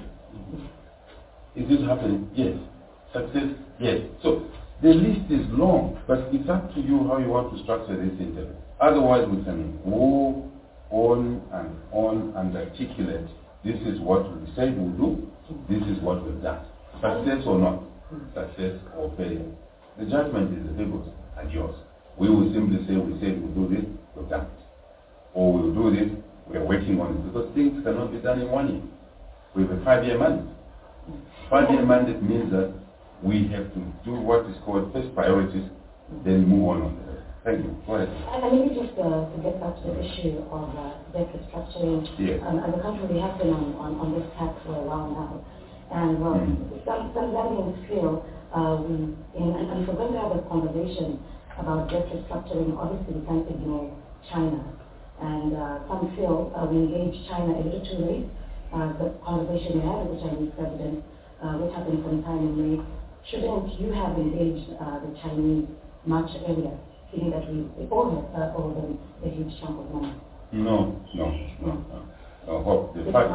Is this happening? Yes. Success? Yes. So the list is long, but it's up to you how you want to structure this interview. Otherwise, we can go on and on and articulate, this is what we said we'll do, this is what we've done. Success or not, success or failure. The judgment is the people's and yours. We will simply say, we said we'll do this, we've done it. Or we'll do this, we're working on it. Because things cannot be done in one year. We have a five-year mandate. Five-year mandate means that we have to do what is called first priorities, then move on on the rest. Thank you. Go ahead. And maybe just uh, to get back to the issue of uh, debt restructuring. Yes. Um, as a country, we have been on, on, on this path for a while now. And um, mm. some, some Zambians feel, uh, we, in, and, and for them to have a conversation about debt restructuring, obviously we can't ignore China. And uh, some feel uh, we engaged China a little too late. Uh, the conversation we had with the Chinese president, uh, which happened sometime in May, shouldn't you have engaged uh, the Chinese much earlier, feeling that we, we all have uh, owed them a huge chunk of money? No, no, no, no. no. Hope the fact,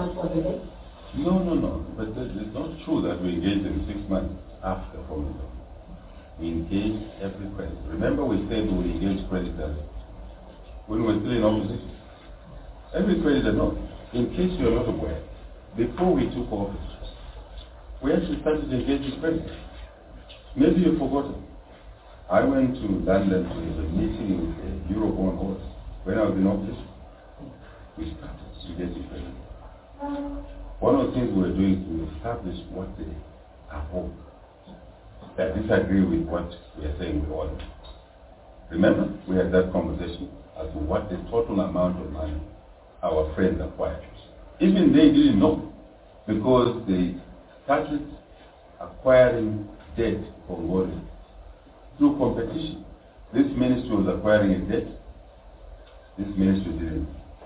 no, no, no. But it's not true that we engaged in six months after forming them. We engaged every creditor. Remember, we said we would engage creditors when we were still in opposition. Every creditor, no. In case you are not aware, before we took office, we actually started to engage with creditors. Maybe you've forgotten. I went to London to a meeting with the Eurobond holders when I was in office. We started to get with creditors. One of the things we were doing is to establish what they are owed, that disagree with what we are saying we owe. Remember, we had that conversation as to what the total amount of money our friends acquired. Even they didn't know, because they started acquiring debt from Gordon through competition. This ministry was acquiring a debt, this ministry didn't.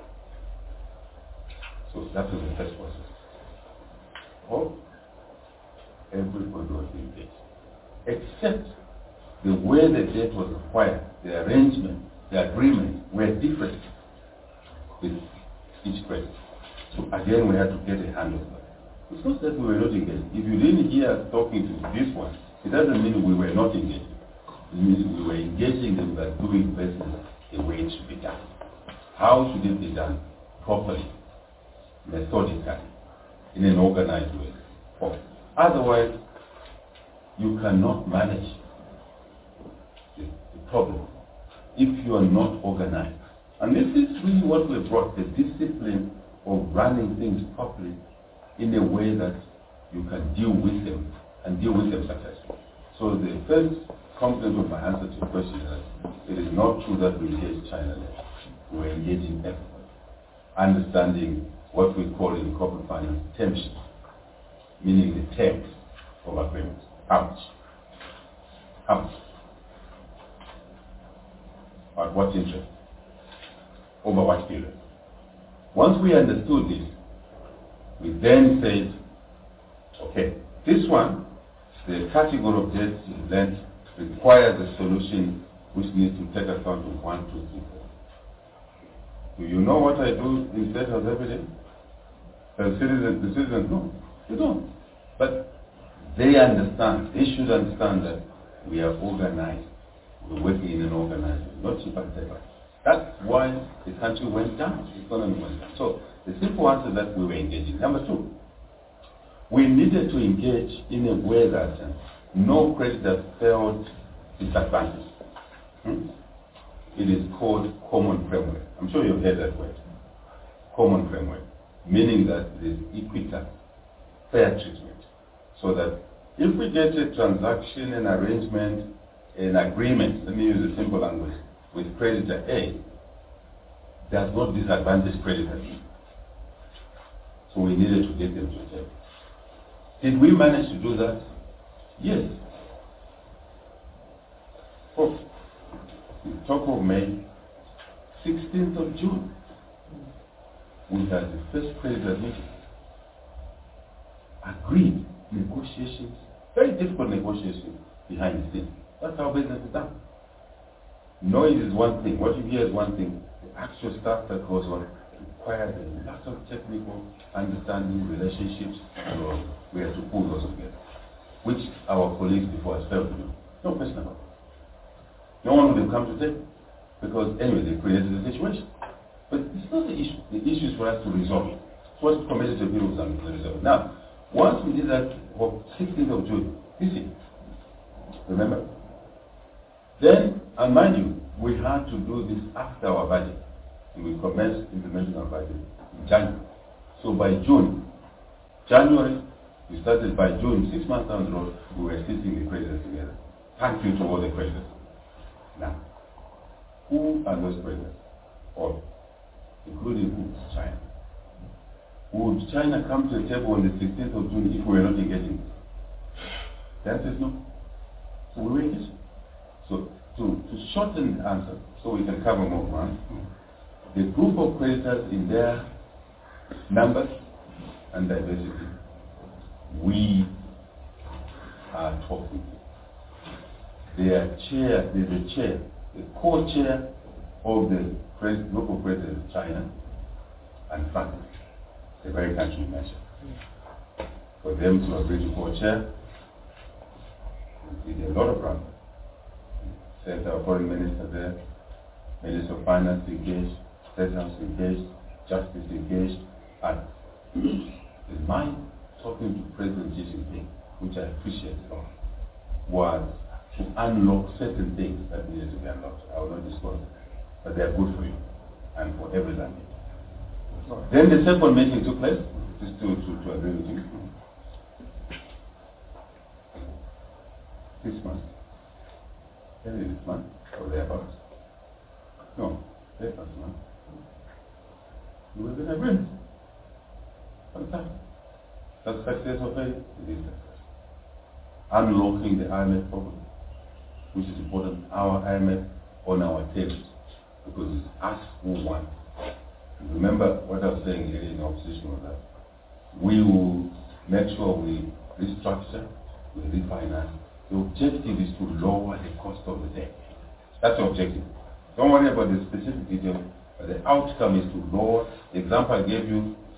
So that was the first process. Oh, everybody was in debt, except the way the debt was acquired, the arrangement, the agreement were different with each credit. So again, we had to get a handle on that. It's not that we were not engaged. If you didn't hear us talking to this one, it doesn't mean we were not engaged. It means we were engaging them by doing business the way it should be done. How should it be done? Properly, methodically, in an organized way. Oh. Otherwise, you cannot manage the, the problem if you are not organized. And this is really what we brought, the discipline of running things properly in a way that you can deal with them and deal with them successfully. So the first component of my answer to your question is that it is not true that we engage China less. We're engaging everybody. Understanding what we call in corporate finance term sheets, meaning the terms of agreements. How much? How much? At what interest? Over what period? Once we understood this, we then said, okay, this one, the category of debt lent requires a solution which needs to take account of one, two, three, four. Do you know what I do in state house every day? The citizens, the citizens know. They don't. But they understand, they should understand that we are organized. We're working in an organized way, not cheap and safer. That's why the country went down, the economy went down. So the simple answer is that we were engaging. Number two, we needed to engage in a way that uh, no creditor felt disadvantaged. Hmm? It is called common framework. I'm sure you've heard that word. Common framework, meaning that there's equitable, fair treatment. So that if we get a transaction, an arrangement, an agreement, let me use a simple language, with creditor A, does not disadvantage creditor B. So we needed to get them to the table. Did we manage to do that? Yes. Oh, we talk of May, sixteenth of June, we had the first creditor meeting. Agreed negotiations, very difficult negotiations behind the scenes. That's how business is done. Noise is one thing, what you hear is one thing. The actual stuff that goes on requires a lot of technical understanding, relationships, and we have to pull those together, which our colleagues before us failed to do. No question about it. No one would have come to take, because anyway, they created the situation. But it's not the issue. The issue is for us to resolve it. It's what competitive people have done to resolve it. Now, once we did that for sixteenth of June, this year, remember? Then, and mind you, we had to do this after our budget. And we commenced implementing our budget in January. So by June, January, we started by June, six months down the road, we were sitting the creditors together. Thank you to all the creditors. Now, who are those creditors? All. Including who? China. Would China come to the table on the sixteenth of June if we were not engaging? The answer is no. So we were engaging. So to, to shorten the answer, so we can cover more ground, the group of creditors in their numbers and diversity, we are talking. Their chair, there's a chair, the co-chair of the group of creditors is China and France. The very country you mentioned. For them to agree to co-chair, we did a lot of ground. Sent our foreign minister there, Minister of Finance engaged, State House engaged, Justice engaged, and in my talking to President Xi Jinping, which I appreciate a lot, was to unlock certain things that needed to be unlocked. I will not disclose them, but they are good for you and for every language. Then the second meeting took place, just to, to, to agree with you. This month. Maybe this month, or thereabouts. No, late last month. We were in agreement. Fantastic. That's success of it, it is success. Unlocking the I M F problem, which is important, our I M F on our tables, because it's us who want. Remember what I was saying here in opposition was that we will make sure we restructure, we refinance. The objective is to lower the cost of the debt. That's the objective. Don't worry about the specific detail, but the outcome is to lower. The example I gave you,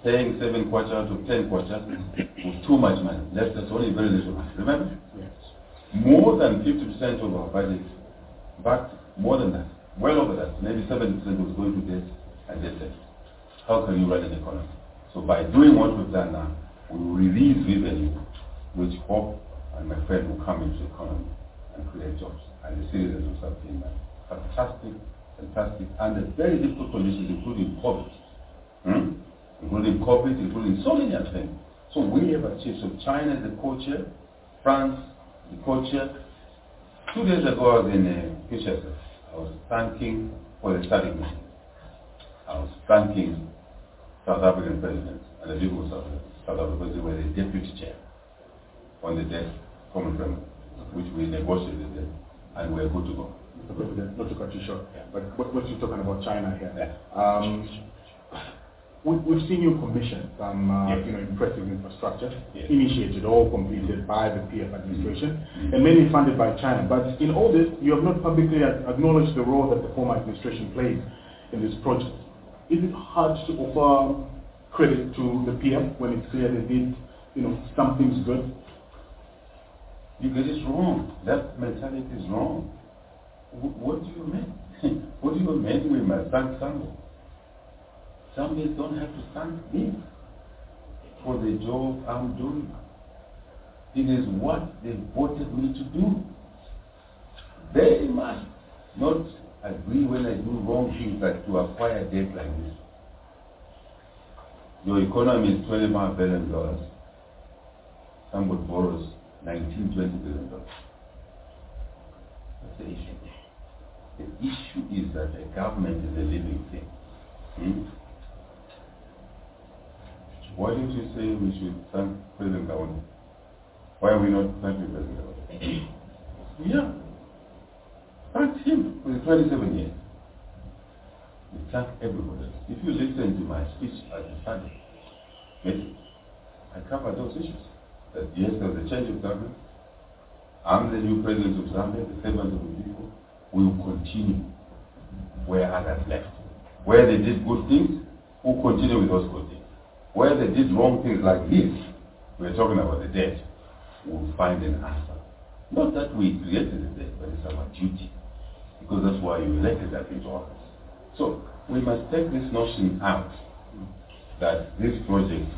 paying seven quarters to ten quarters was too much money. Left us only very little money. Remember? Yes. More than fifty percent of our budget, but more than that, well over that, maybe seventy percent was going to debt and debt service. How can you run an economy? So by doing what we've done now, we will release revenue, which hope and my friend will come into the economy and create jobs. And the citizens will start seeing that. Fantastic, fantastic, under very difficult conditions, including COVID. Hmm? Including COVID, including so many other things. So we have achieved. So China is the co-chair, France the co-chair. Two days ago I was in uh, Kinshasa. I was thanking for the starting meeting. I was thanking South African president and the people of South Africa. South Africa president were the deputy chair on the desk common framework, which we negotiated them, and we're good to go. Mister President, not to cut you short, yeah. but what, what you're talking about China here. Yeah. Um, we, we've seen you commission some uh, yes. you know, impressive infrastructure, yes. initiated or completed by the P F administration, mm-hmm. and mainly funded by China. But in all this, you have not publicly acknowledged the role that the former administration played in this project. Is it hard to offer credit to the P F when it's clear they did, you know, some things good? You get it wrong. That mentality is wrong. W- what do you mean? What do you mean we must thank somebody? Somebody don't have to thank me for the job I'm doing. It is what they voted me to do. They must not agree when I do wrong things, like to acquire debt like this. Your economy is twenty-five billion dollars. Somebody borrows nineteen, twenty billion dollars. That's the issue. The issue is that the government is a living thing. Hmm? Why didn't you say we should thank President Kaunda? Why are we not thanking President Kaunda? Yeah. Thank him for the twenty-seven years. We thank everybody. If you listen to my speech at the Sunday, I cover those issues. That yes, there's a change of government. I'm the new president of Zambia, the servant of the people. We will continue where others left. Where they did good things, we'll continue with those good things. Where they did wrong things like this, we're talking about the debt, we'll find an answer. Not that we created the debt, but it's our duty. Because that's why you elected us into office. So we must take this notion out that this project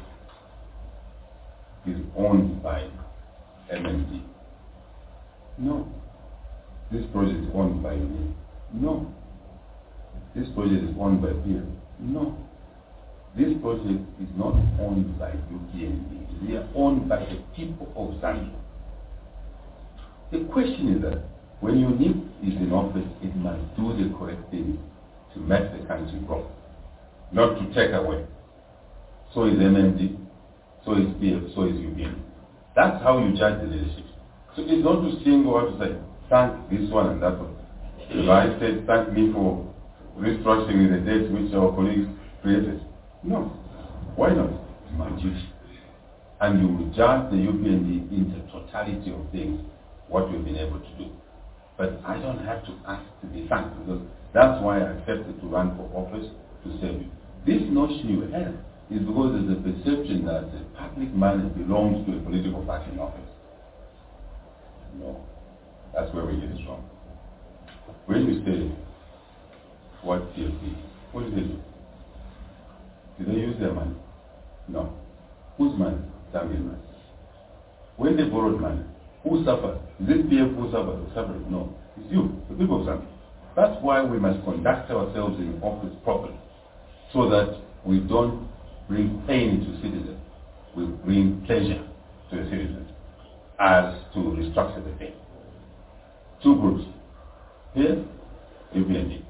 is owned by M M D. No. This project is owned by me. No. This project is owned by P F. No. This project is not owned by U P N D. They are owned by the people of Zambia. The question is that when U N I P is in office, it must do the correct thing to make the country grow, not to take away. So is M M D, so is P F, so is U P N D. That's how you judge the leadership. So it's not to single out to say, thank this one and that one. If I said, thank me for restructuring the debt which our colleagues created. No. Why not? It's my duty. And you will judge the U P N D in the totality of things, what we've been able to do. But I don't have to ask to be thanked, because that's why I accepted to run for office to serve you. This notion you have is because there's a perception that the public money belongs to a political party in office. No. That's where we get it wrong. When you say, what P F D, what did they do? Did they use their money? No. Whose money? Zambian money. When they borrowed money, who suffered? Is it P F who suffered? suffered? No. It's you, the people of Zambia. That's why we must conduct ourselves in office properly, so that we don't bring pain to citizens. We bring pleasure to the citizens as to restructure the thing. Two groups. Here, U P N D.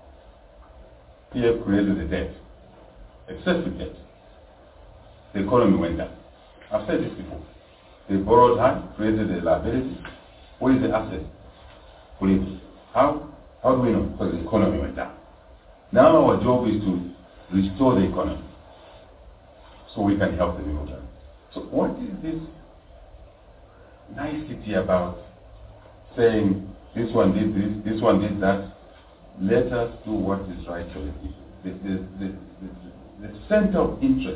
P F created the debt, excessive debt. The economy went down. I've said this before. They borrowed hard, created a liability. What is the asset? Politics. How? How do we know? Because the economy went down. Now our job is to restore the economy so we can help the people. So what is this nicety about saying this one did this, this one did that? Let us do what is right for the people. The, the, the, the, the center of interest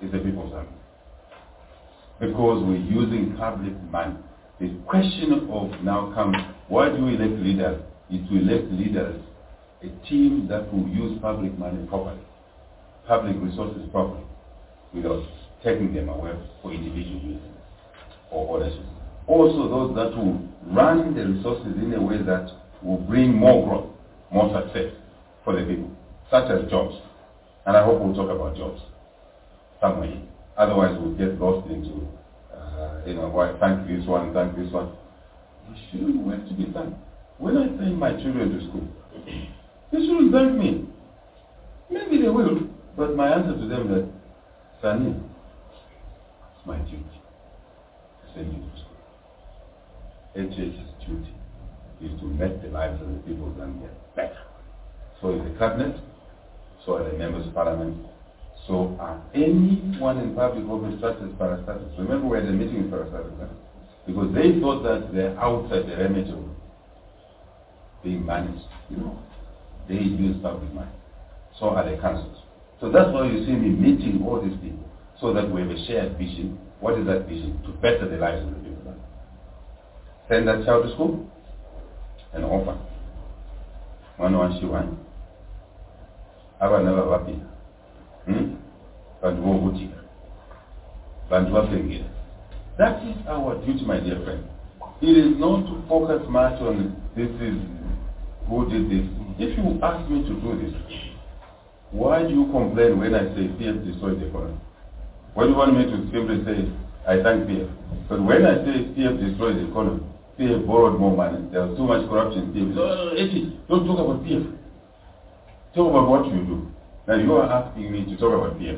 is the People's Army. Because we're using public money. The question of now comes, why do we elect leaders? Is to elect leaders, a team that will use public money properly, public resources properly, without taking them away for individual use or ownership. Also those that will run the resources in a way that will bring more growth, more success for the people, such as jobs. And I hope we'll talk about jobs somewhere. Otherwise we'll get lost into, uh, you know, why thank this one, thank this one. It shouldn't work to be done. When I send my children to school, they shouldn't thank me. Maybe they will, but my answer to them is, Sani, it's my duty to send you to school. H H's duty is to make the lives of the people of Zambia better. So is the cabinet, so are the members of parliament, so are anyone in public office such as parastatals. Remember we had a meeting in parastatals, huh? Because they thought that they're outside the remit of being managed. You know, they use public money. So are the councils. So that's why you see me meeting all these people, so that we have a shared vision. What is that vision? To better the lives of the people. Send that child to school, and offer. One one she one. Aba never wapi. Hmm? Bantu wobutika. Bantu wapengile. That is our duty, my dear friend. It is not to focus much on this is who did this. If you ask me to do this, why do you complain when I say P F destroyed the economy? Why do you want me to simply say, I thank P F? But when I say P F destroyed the economy, P F borrowed more money, there was too much corruption in P F. No, no, no, Eti, don't talk about P F. Talk about what you do. Now you are asking me to talk about P F.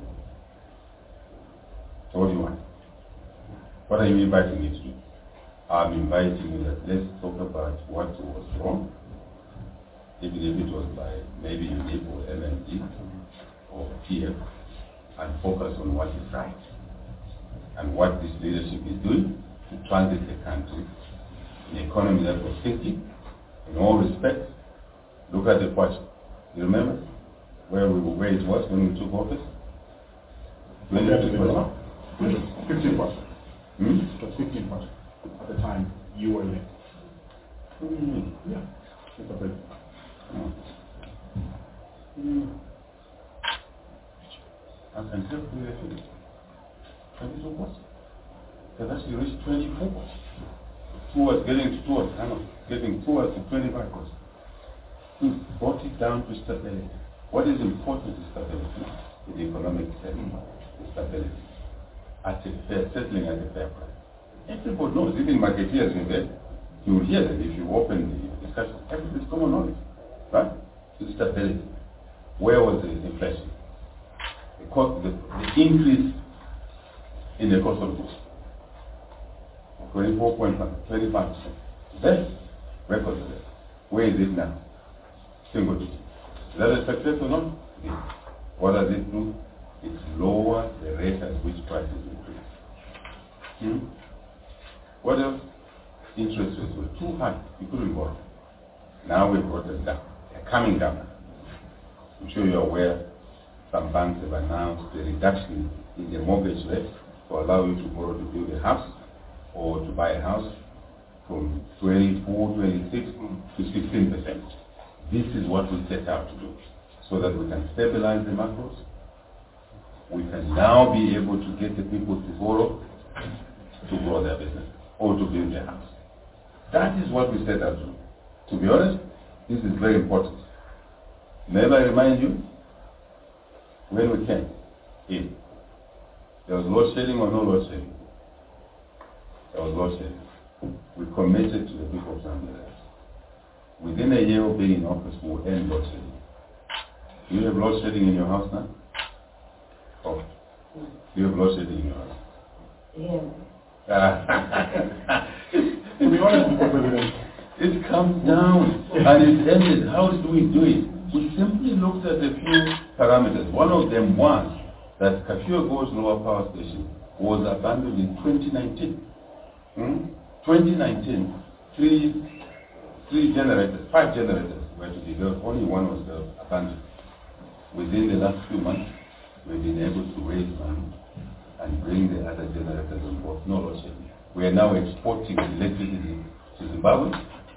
So what do you want? What are you inviting me to do? I'm inviting you that let's talk about what was wrong, even if it was by maybe U D P or M M D or P F, and focus on what is right and what this leadership is doing to transit the country in an economy that was thinking in all respects. Look at the budget. You remember where we were, where it was when we took office? When yeah, it was fifteen percent. Hmm? It was fifteen percent at the time you were elected. Mm-hmm. Yeah, it's a bit. Oh. Mm. I can tell you the figure. twenty-two percent. Because actually reached twenty-four percent. Towards getting towards, I know, getting towards to twenty-five percent. We brought it down to stability. What is important is stability in the economic setting, is stability. At a fair, settling at a fair price. Everybody knows, even marketeers in there, you will hear that if you open the discussion. Everybody's common knowledge, right? It's stability. Where was the inflation? The, cost, the, the increase in the cost of goods. twenty-four point five percent. Best record there. Where is it now? Single digit. Is that a success or not? Yes. What does it do? It lowers the rate at which prices increase. Hmm? What else? Interest rates were too high. You couldn't borrow. Now we brought them down. They're coming down. I'm sure you're aware some banks have announced a reduction in the mortgage rate to allow you to borrow to build a house or to buy a house from twenty-four, twenty-six to sixteen percent. This is what we set out to do, so that we can stabilize the macros. We can now be able to get the people to borrow to grow their business or to build their house. That is what we set out to do. To be honest, this is very important. May I remind you, when we came in, there was load shedding or no load shedding? There was load shedding. We committed to the people of Zambia. Within a year of being in office, we will end load shedding. Do you have load shedding in your house now? Oh, do you have load shedding in your house? Yeah. To be honest, Mister President, it comes down and it ended. How do we do it? We simply looked at a few parameters. One of them was that Kafue Lower Power Station was abandoned in twenty nineteen. Hmm? twenty nineteen, three, three generators, five generators were to be built. Only one was built, abandoned. Within the last few months, we've been able to raise money and bring the other generators on board. No load shedding. We are now exporting electricity to Zimbabwe,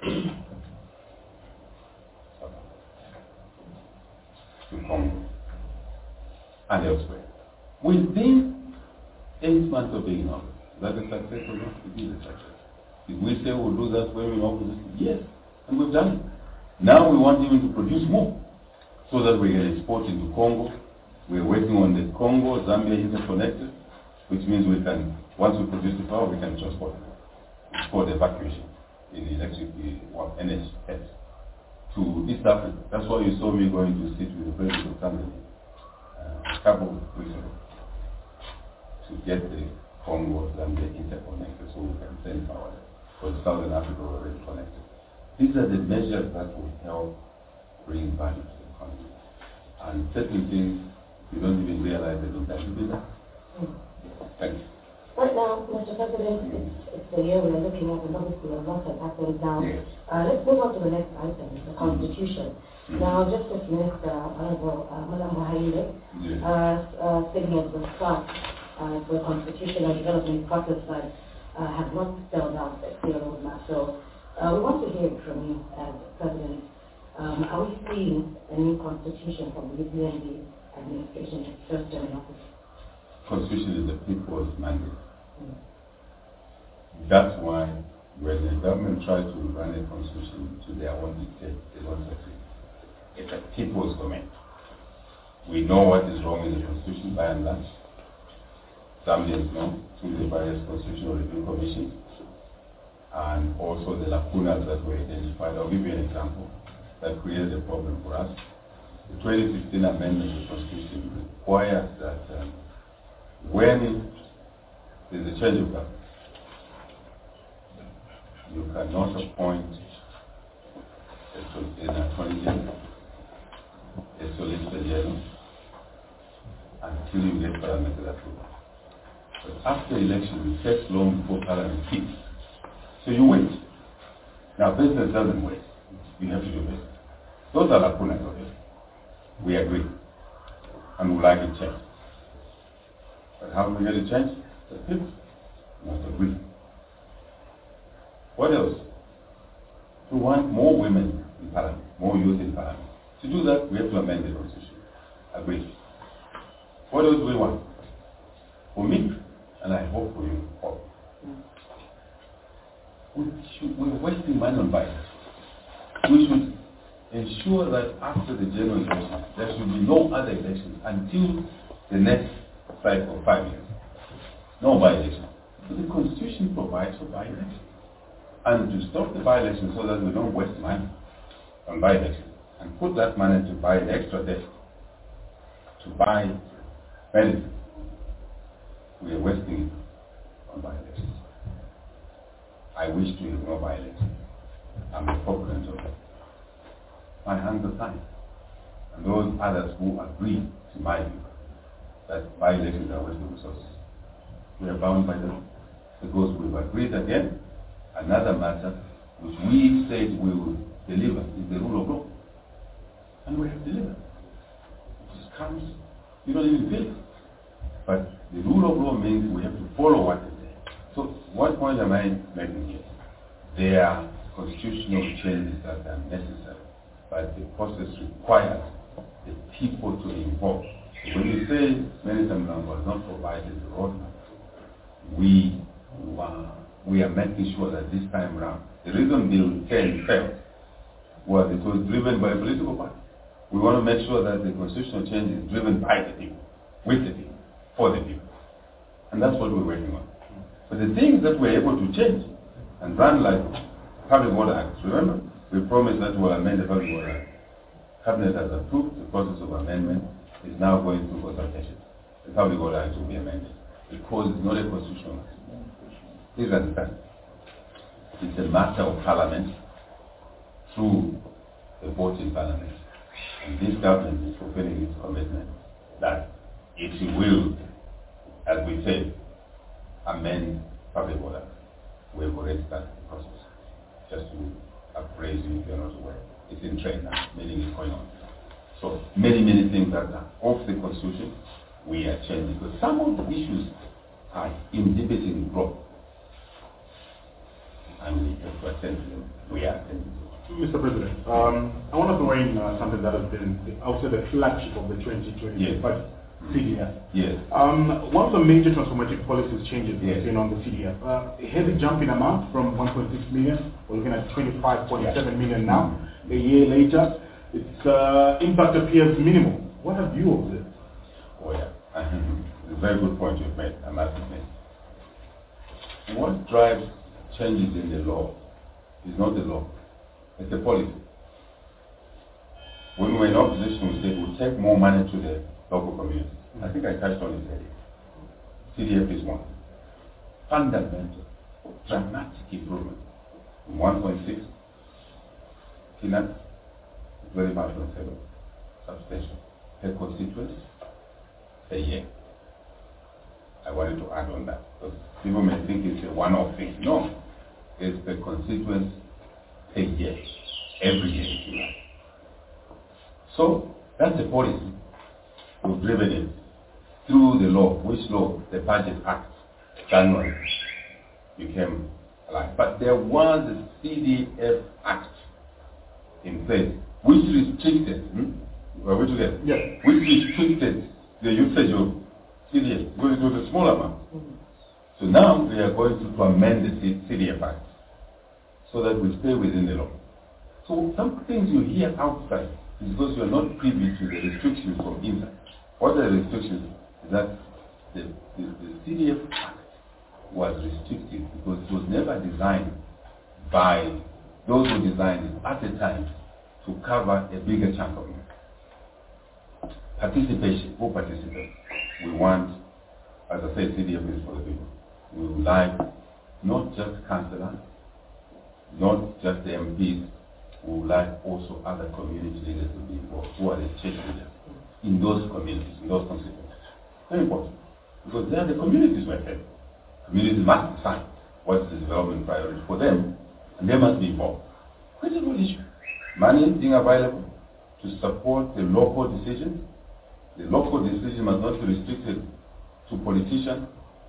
to Congo, and elsewhere. Within eight months of being in office. Is that a success or not? It is a success. Did we say we'll do that when we were in opposition? Yes, and we've done it. Now we want even to produce more so that we can export into Congo. We're working on the Congo, Zambia interconnected, which means we can, once we produce the power, we can transport it. It's called evacuation in electric, or N S S, to East Africa. That's why you saw me going to sit with the president of Tanzania uh, a couple of weeks ago to get the Congo, Zambia interconnected so we can send power because Southern Africa already connected. These are the measures that will help bring value to the economy. And certain things, you don't even realize that you can do that. Thank you. Right now, Mister President, it's, it's the year we're looking at, and obviously a lot has happened now. Yes. Uh, let's move on to the next item, the Constitution. Mm-hmm. Now, just as Mister Honorable uh, Madam Haile yes. uh, uh, signaled the start uh, for the constitutional development process that uh, have not spelled out a clear roadmap. So uh, we want to hear from you as President. Um, are we seeing a new constitution from the U P N D administration first term in office? Constitution is the people's mandate. Mm. That's why when the government tries to run a constitution to their own dictate, they don't succeed. It's a people's domain. We know what is wrong in the constitution by and large. Zambians know through the various constitutional review commissions and also the lacunas that were identified. I'll give you an example that created a problem for us. The twenty sixteen amendment to the constitution requires that um, when there's a change of government, you cannot appoint an attorney general, a solicitor general, until you get parliamentary approval. But after election, it takes long before parliament speaks. So you wait. Now, business doesn't wait. You have to do business. Those are lacunas of it. We agree. And we like it changed. But how do we get it changed? The people must agree. What else? We want more women in parliament, more youth in parliament. To do that, we have to amend the constitution. Agree. What else do we want? For me, and I hope for you all, we should, we're wasting money on violence. We should ensure that after the general election, there should be no other elections until the next cycle of five years. No by-election. So the Constitution provides for by-election. And to stop the by-election so that we don't waste money on by-election and put that money to buy the extra debt, to buy medicine, we are wasting it on by-elections. I wish to have no by-election. I'm a proponent of it. My hands are tied. And those others who agree to my view that by-elections are wasting resources, we are bound by them. Because we've agreed again, another matter which we said we will deliver is the rule of law. And we have delivered. It just comes, you don't even feel it. But the rule of law means we have to follow what is there. So what point am I making here? There are constitutional changes that are necessary, but the process requires the people to involve. When you say Minister Mlambo has not provided the roadmap, we, uh, we are making sure that this time around, the reason Bill ten failed was it was driven by a political party. We want to make sure that the constitutional change is driven by the people, with the people, for the people. And that's what we're working on. But the things that we're able to change and run like Public Water Act, remember, we promised that we'll amend the Public Water Act. Cabinet has approved the process of amendment, is now going through consultation. The Public Water Act will be amended because it's not a constitutional matter. Please understand. It's a matter of parliament through the vote in parliament. And this government is fulfilling its commitment that if it will, as we said, amend Public Water Act, we have already started the process. Just to appraise you if you're not aware. It's in train now, meaning it's going on. So many, many things that are off the Constitution we are changing. Because some of the issues are inhibiting growth. And we have to attend to them. We are attending to them. Mister President, um, I want to throw in uh, something that has been, I would say, the flagship of the twenty twenty Yes. budget, C D F. Yes. Um, one of the major transformative policies changes Yes. we've seen on the C D F. Uh, a heavy jump in amount from one point six million, we're looking at twenty-five point seven million now. A year later, its uh, impact appears minimal. What have you observed? Oh yeah, it's a very good point you've made, I must admit. What drives changes in the law is not the law, it's the policy. When we were in opposition, we said we'll take more money to the local community. I think I touched on it earlier. C D F is one. Fundamental, dramatic improvement from one point six, peanuts, twenty-five point seven, substantial. Per constituency, per year. I wanted to add on that, because people may think it's a one-off thing. No, it's per constituency, per year, every year if you like. So, that's the policy. We've driven it through the law. Which law? The Budget Act, January, became alive. But there was a C D F Act in place, which restricted, hmm? Were we together? Yes. Which restricted the usage of C D F, because it was a small amount. Mm-hmm. So now we are going to, to amend the C D F Act so that we stay within the law. So some things you hear outside is because you are not privy to the restrictions from inside. What are the restrictions? Is that the, the, the C D F Act was restricted because it was never designed by those who designed it at the time to cover a bigger chunk of it. Participation, who participates? We want, as I said, C D F is for the people. We would like not just councillors, not just the M Ps, we would like also other community leaders to be involved, who are the church leaders in those communities, in those constituencies. Very important, because they are the communities we're helping. Communities must decide what's the development priority for them, and they must be involved. Critical issue. Money being available to support the local decisions. The local decision must not be restricted to politicians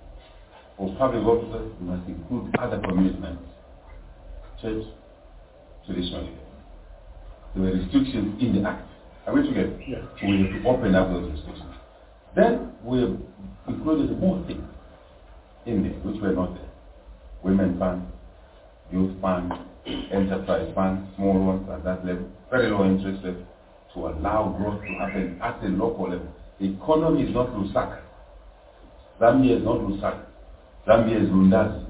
or public officers. It must include other community members. Church, traditionally. There were restrictions in the Act. Are we together? Yes. So we have to open up those restrictions. Then we have included more things in there which were not there. Women fund, youth fund, enterprise fund, small ones at that level, very low interest rate, to allow growth to happen at the local level. The economy is not Lusaka. Zambia is not Lusaka. Zambia is Lundazi.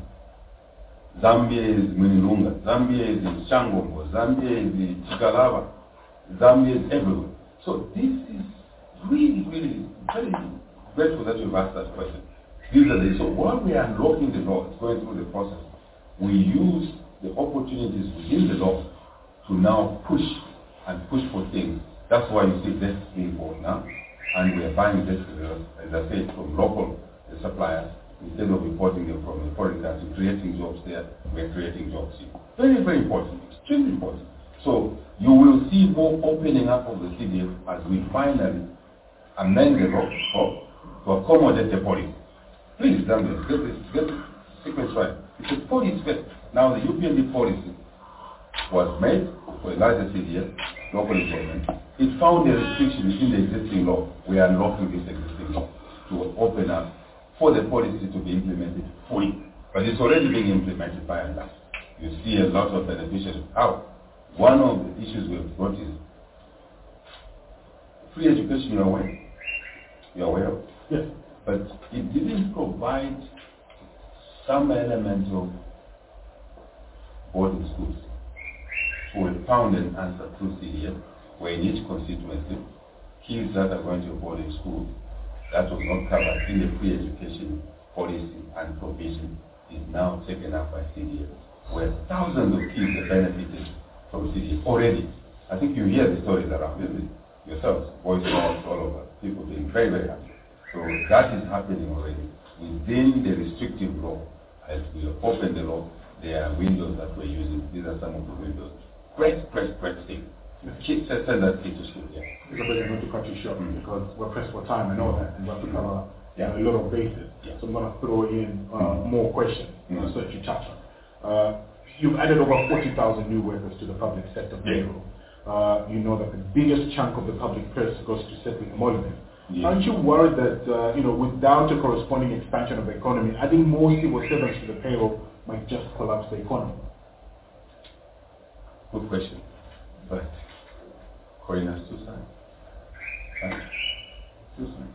Zambia is Minilunga. Zambia is in Shangombo. Zambia is in Chikalaba. Zambia is everywhere. So this is really, really very grateful that you've asked that question. These are the, so while we are unlocking the law, it's going through the process, we use the opportunities within the law to now push and push for things. That's why you see this being bought now, and we are buying this, as I said, from local suppliers instead of importing them from a foreign country, creating jobs there. We are creating jobs here. Very, very important, extremely important. So you will see more opening up of the C D F as we finally amend the law to accommodate the policy. Please, Zambia, get this, get this sequence right. It's a policy first. Now the U P N D policy was made for a larger C D F, local employment. It found a restriction in the existing law. We are unlocking this existing law to open up for the policy to be implemented fully. But it's already being implemented by and large. You see a lot of beneficiaries. How? One of the issues we've got is free education, you're aware. You're aware of. Yes. But it didn't provide some element of boarding schools. So we found an answer through C D F, where in each constituency, kids that are going to a boarding school, that was not covered in the free education policy and provision, is now taken up by C D F, where thousands of kids have benefited from C D F already. I think you hear the stories around, isn't it? Yourselves, voice notes all over, people being very, very happy. So that is happening already. Within the restrictive law, as we open the law, there are windows that we're using. These are some of the windows. Great, great, great thing. Kids send that kid to school, yeah. Mister President, not to cut you short, mm-hmm. because we're pressed for time, I know that, and we have to cover yeah. a lot of bases. Yeah. So I'm going to throw in uh, mm-hmm. more questions, mm-hmm. so that you touch on. Uh, you've added over forty thousand new workers to the public sector payroll. Yeah. Uh, you know that the biggest chunk of the public purse goes to Cedric Emolumens. Yeah. Aren't you worried that, uh, you know, without a corresponding expansion of the economy, adding more civil servants to the payroll might just collapse the economy? Good question. But coin has two sides. Right? Two sides.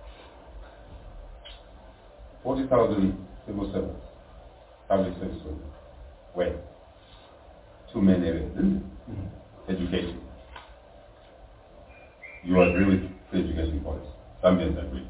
forty thousand civil servants, public service workers. Where? Two main areas, isn't it? Mm-hmm. Education. You agree with the education policy. Zambians agree.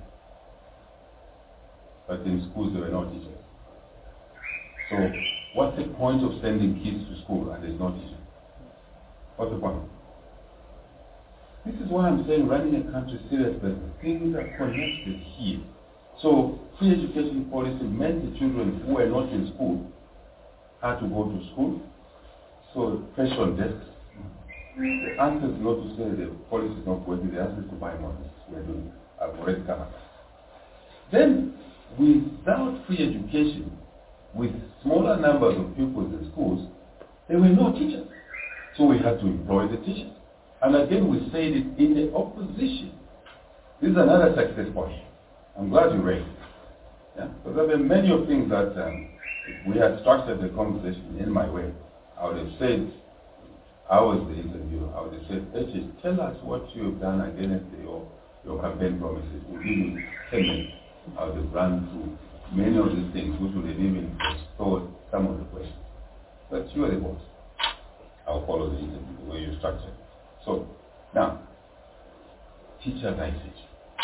But in schools there were no teachers. So what's the point of sending kids to school and there's no teachers? What's the point? This is why I'm saying running a country serious business. Things are connected here. So free education policy meant the children who were not in school had to go to school. So pressure on desks. The answer is not to say the policy is not working. The answer is to buy more. We're doing. I've already covered that. Then, without free education, with smaller numbers of pupils in schools, there were no teachers. So we had to employ the teachers. And again, we said it in the opposition. This is another success point. I'm glad you raised it. Yeah? Because there were many of things that um, if we had structured the conversation in my way, I would have said, I was the interviewer, I would have said, H S, tell us what you have done against your, your campaign promises. We'll give you ten minutes. I would have run through many of these things, which would have even restored some of the questions. But you are the boss. I'll follow the interview, the way you structure it. So, now, teachers I teach.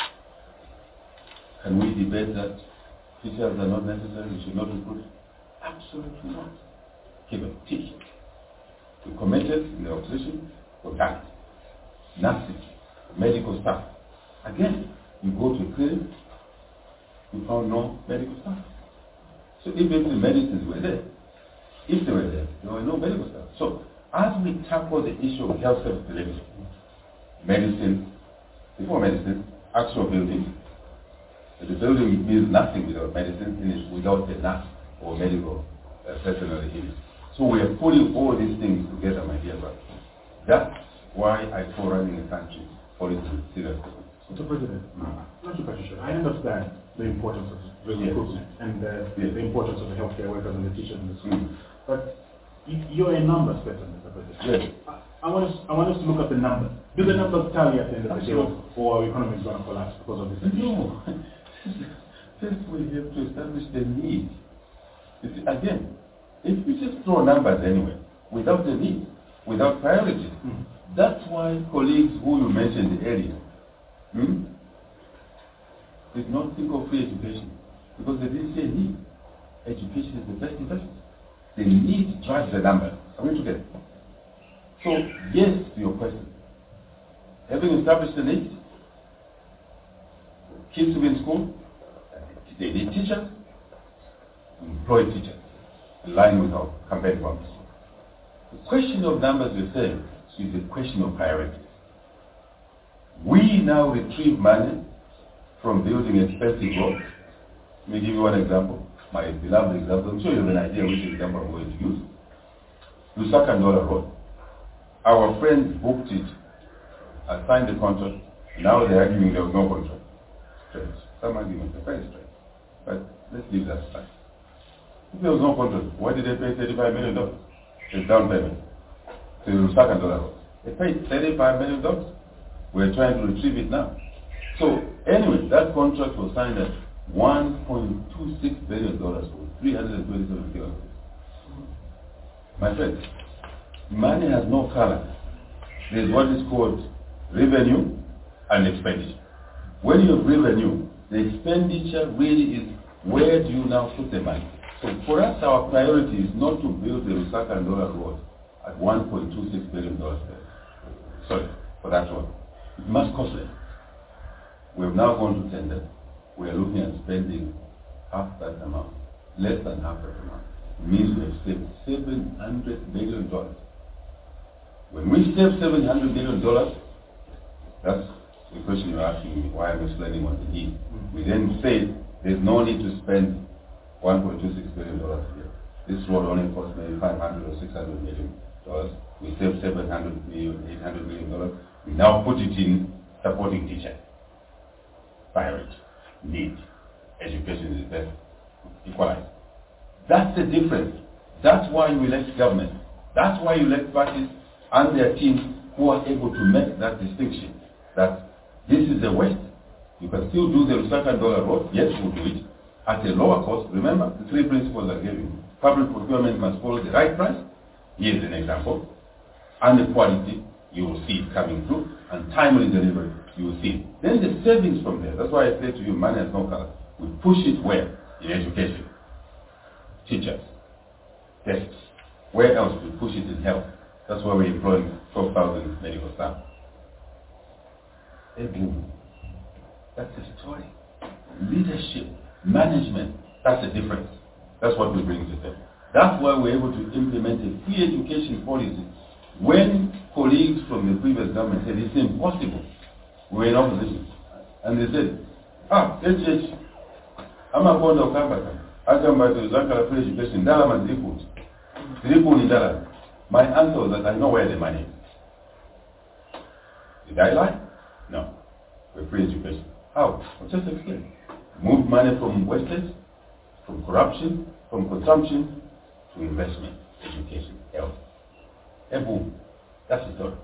Can we debate that teachers are not necessary, we should not recruit? Absolutely not. Give a teach. We committed in the opposition, we done it. Nursing, medical staff. Again, you go to clinic, you found no medical staff. So even the medicines were there, if they were there, there were no medical staff. So as we tackle the issue of health service delivery, medicine, before medicine, actual building, the building means nothing without medicine in it, without a nurse or medical uh, personnel in it. So we are putting all these things together, my dear brother. That's why I call running a country policy serious. Mister President, mm-hmm. I understand the importance of the recruitment yes. and uh, yes. the importance of the healthcare workers and the teachers in the school. Mm-hmm. But you're a numbers person, Mister President. Yes. I, I, want us, I want us to look at the numbers. Do the numbers tally at the end of the day, or our economy is going to collapse because of this? No. First we have to establish the need. You see, again, if we just throw numbers anywhere, without the need, without priority, mm-hmm. that's why colleagues who you mentioned earlier hmm, did not think of free education, because they didn't say need. Education is the best investment. The need drives the number. Are we together? So, yes to your question. Having established the need, kids to be in school, they need teachers, employ teachers, in line with our campaign promise. The question of numbers, we're saying, is a question of priority. We now retrieve money from building expensive roads. Let me give you one example, my beloved example. I'm sure you have an idea which example I'm going to use. Lusaka Ndola Road. Our friends booked it, assigned the contract, now they're arguing there was no contract. Strange. Some arguments are very strange. But let's leave that aside. If there was no contract, why did they pay thirty-five million dollars? It's down payment to Lusaka Ndola Road. They paid thirty-five million dollars. We're trying to retrieve it now. So anyway, that contract was signed at one point two six billion dollars for three hundred twenty-seven kilometers. My friends, money has no color. There's what is called revenue and expenditure. When you have revenue, the expenditure really is where do you now put the money. So for us, our priority is not to build the Lusaka Ndola Road at one point two six billion dollars. Sorry, for that road. It must cost less. We have now gone to tender. We are looking at spending half that amount, less than half that amount. It means we have saved seven hundred million dollars. When we save seven hundred million dollars, that's the question you're asking me, why I'm explaining what we need. We then say there's no need to spend one point two six billion dollars a year. This road only costs maybe five hundred or six hundred million dollars. We save seven hundred million, eight hundred million dollars. We now put it in supporting teacher. Priority, need, education is best, equalize. That's the difference. That's why you elect government. That's why you elect parties and their teams who are able to make that distinction. That this is the West. You can still do the second dollar road. Yes, we'll do it at a lower cost. Remember the three principles I gave you. Public procurement must follow the right price. Here's an example. And the quality, you will see it coming through. And timely delivery, you will see it. Then the savings from there. That's why I say to you, money has no color. We push it where? In education. Teachers. Tests. Where else? We push it in health. That's why we're employing twelve thousand medical staff. A boom. That's the story. Leadership, management, that's the difference. That's what we bring to them. That's why we're able to implement a free education policy. When colleagues from the previous government said it's impossible, we were in opposition. And they said, ah, H H, I'm a board of campus. I come back to the Zakara free education, Dala and Ziput. Ziput in Dala. My answer was that I know where the money is. Did I lie? No. We're free education. How? I'll just explain. Move money from wastage, from corruption, from consumption, to investment, education, health. And boom. That's the story.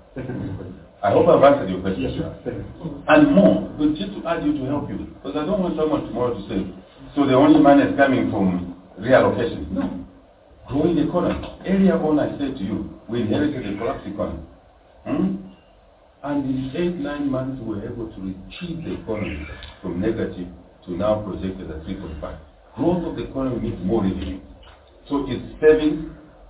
I hope I've answered your question. Yes, sir. And more, but just to add you to help you. Because I don't want someone tomorrow to say, so the only money is coming from reallocation. No. Growing the economy. Earlier on I said to you, we inherited a collapsed economy. Hmm? And in eight, nine months we were able to retrieve the economy from negative to now projected at three point five. Growth of the economy means more revenue. So it's savings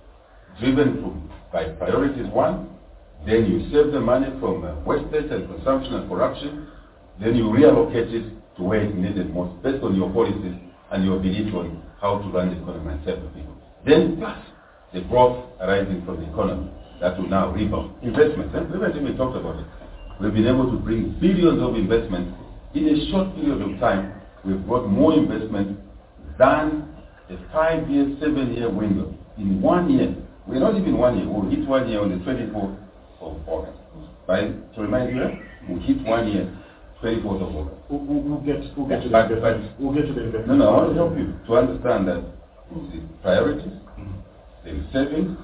driven from by priorities one, then you save the money from uh, wastage and consumption and corruption, then you reallocate it to where it's needed most based on your policies and your belief on how to run the economy and serve the people. Then plus the growth arising from the economy that will now rebound. Investment, eh? Remember we talked about it. We've been able to bring billions of investment in a short period of time. We've got more investment than a five-year, seven-year window. In one year, we're not even one year, we'll hit one year on the twenty-fourth of August. Right? To remind you, we'll hit one year, twenty-fourth of August. We'll, we'll, get, we'll get to the but, investment. But, we'll get to the investment. No, no, I want to help you to understand that the priorities, mm-hmm. then savings,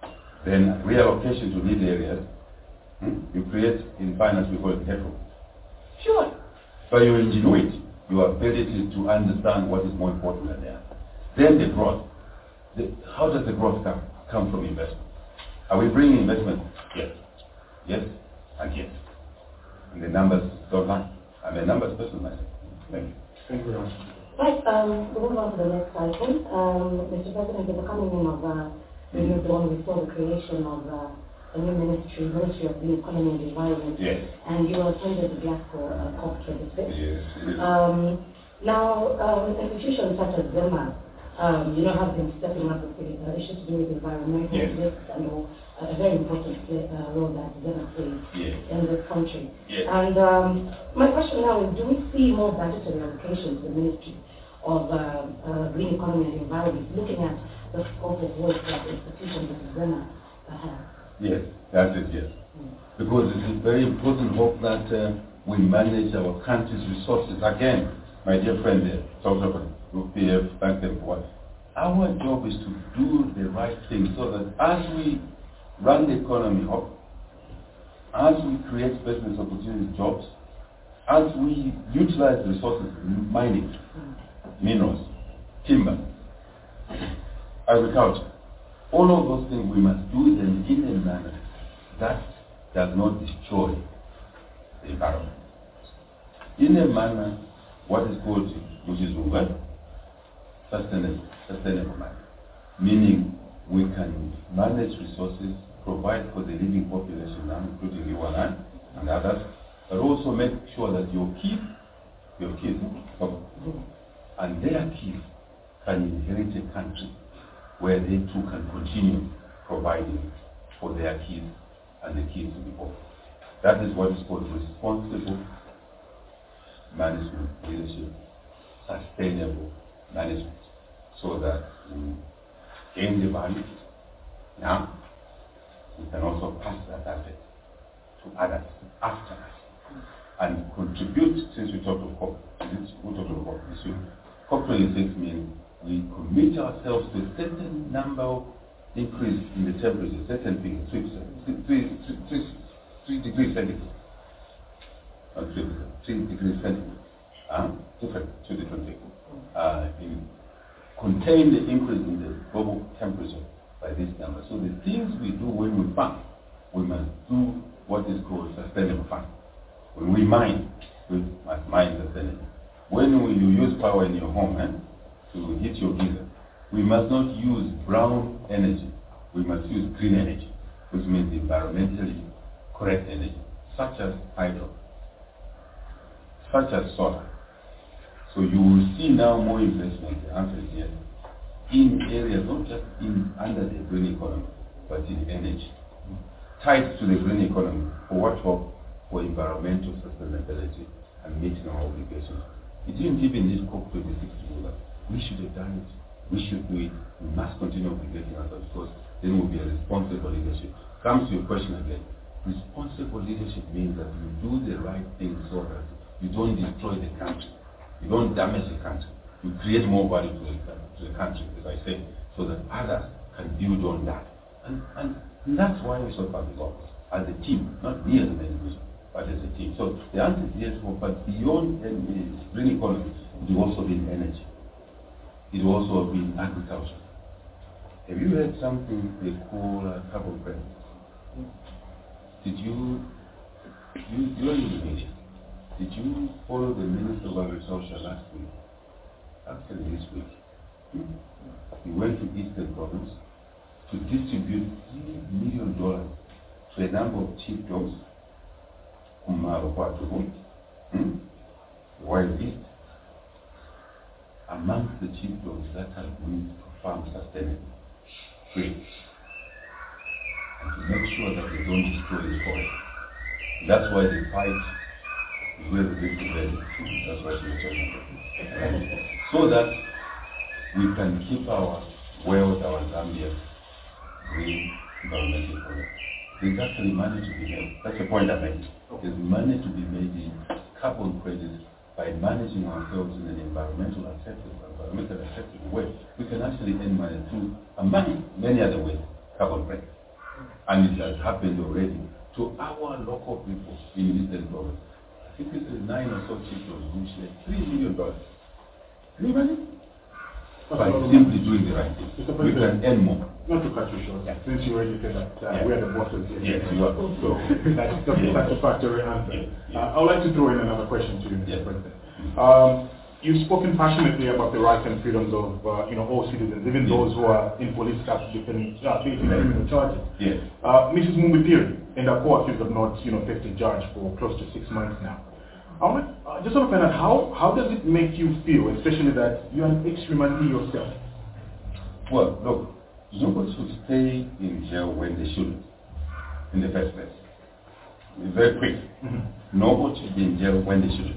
then reallocation to need areas. Hmm? You create in finance, we call it headroom. Sure. By your ingenuity, your ability to understand what is more important than there. Then the growth. The, how does the growth come? Come from investment. Are we bringing investment? Yes. Yes and yes. And the numbers don't lie. I'm a numbers person myself. Thank you. Thank you very much. Right, um, we'll move on to the next item. Um, Mister President, with the coming in of uh, the new dawn, we saw the creation of uh, a new ministry, Ministry of the Economy and Environment. Yes. And you attended the Glasgow uh, COP twenty-six. Yes. yes. Um, now, um, institutions such as ZEMA, um, you know, have been stepping up with the uh, issues to do with environmental yes. risks and all, uh, a very important uh, role that ZEMA plays yes. in this country. Yes. And um, my question now is, do we see more budgetary allocations to the Ministry of uh, uh, Green Economy and Environment, looking at the scope of work that institutions like ZEMA uh, have? Yes, that is yes. Mm. Because it is very important, hope that uh, we manage our country's resources. Again, my dear friend there, talked about U P F, thank them for what. Our job is to do the right thing so that as we run the economy up, as we create business opportunities, jobs, as we utilize resources, mining, minerals, timber, agriculture, all of those things we must do them in a manner that does not destroy the environment. In a manner, what is called, which is Uber, sustainable, sustainable manner. Meaning we can manage resources, provide for the living population now, including you and I and others, but also make sure that your kids, your kids, and their kids can inherit a country where they too can continue providing for their kids and the kids before. That is what is called responsible management, leadership, sustainable management, so that we gain the value. Now, we can also pass that asset to others after us and contribute. Since we talked of COP, we talked of COP this week. COP twenty-six means we commit ourselves to a certain number of increase in the temperature, certain things, three, three, three, three degrees centigrade, not three, three degrees centigrade, uh, different, two different things. Uh, in contain the increase in the global temperature by this number. So the things we do when we farm, we must do what is called sustainable farming. When we mine, we must mine sustainably. When we, you use power in your home eh, to heat your geyser, we must not use brown energy. We must use green energy, which means environmentally correct energy, such as hydro, such as solar. So you will see now more investment, the answer is yes, in areas not just in under the green economy, but in energy, tied to the green economy for what for? For environmental sustainability and meeting our obligations. It didn't even need COP twenty-six to do that. We should have done it. We should do it. We must continue obligating ourselves because then we'll be a responsible leadership. Comes to your question again. Responsible leadership means that you do the right thing so that you don't destroy the country. You don't damage the country. You create more value to the, to the country, as I said, so that others can build on that. And, and, and that's why we serve public office as a team, not me as an individual, but as a team. So the answer is yes, but beyond the green economy, it will also be energy. It will also be agriculture. Have you heard something they call uh, carbon credits? Did you, you, you are in the media, did you follow the Minister of Agriculture last week? Actually this week. Hmm? He went to Eastern Province to distribute three million dollars to a number of cheap jobs. Hmm? Why is it? Amongst the cheap jobs that are going to farm sustainably, free, and to make sure that they don't destroy the soil. That's why the fight is where the big debate is. That's why we're talking about. So that we can keep our wealth, our Zambia, green, environmental product. There's actually money to be made. That's the point I made. There's money to be made in carbon credits by managing ourselves in an environmental acceptable, environmental acceptable way. We can actually earn money through, among many other ways, carbon credits. And it has happened already to our local people in Eastern Province. I think it's nine or so people who share three million dollars. Can you imagine? By simply doing the right thing. We can earn more. Not to cut you short, yeah. Since you already said that uh, yeah. we are the bosses here. Yes, you are. So that's the yeah. satisfactory answer. Yeah. Uh, I would like to throw in another question to you, Mister Yeah. President. Um, you've spoken passionately about the rights and freedoms of uh, you know all citizens, even yeah. those who are in police custody facing uh, criminal charges. Yes. Uh, Missus Mumbitiri and her co-accused have not you know faced judge for close to six months now. I want to uh, just want to find out how how does it make you feel, especially that you are an ex-remandee yourself. Well, look. Nobody should stay in jail when they shouldn't, in the first place. It's very quick. Mm-hmm. Nobody should be in jail when they shouldn't.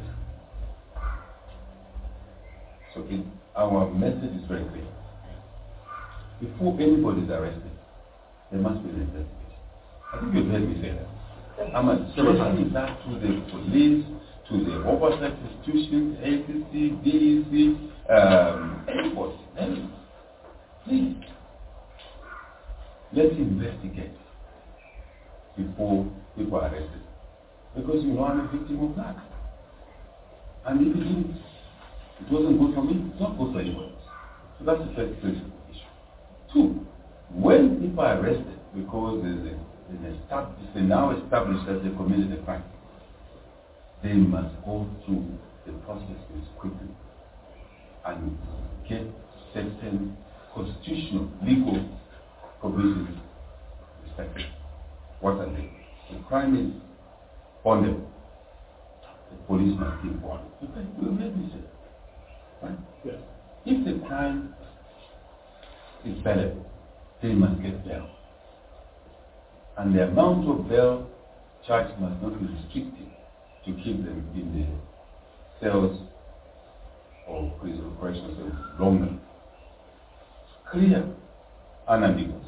So it, our message is very clear. Before anybody is arrested, there must be an investigation. I think you've heard me say that. I'm addressing that to the police, to the oversight institutions, A C C, D E C, um, anybody, anybody. Please. Let's investigate before people are arrested. Because you know I'm a victim of that. And if it didn't, it wasn't good for me, it's not good for anyone else. So that's the first principle issue. Two, when people are arrested because there's a, an estab- it's now established that they committed a crime, they must go through the processes quickly and get certain constitutional, legal provisions respected. What are they? The crime is bondable. The police must keep bond. Okay, we'll let me say that. Right? Yes. If the crime is bailable, they must get bail. And the amount of bail charged must not be restricted to keep them in the cells or prison correctional cells longer. Clear, unambiguous.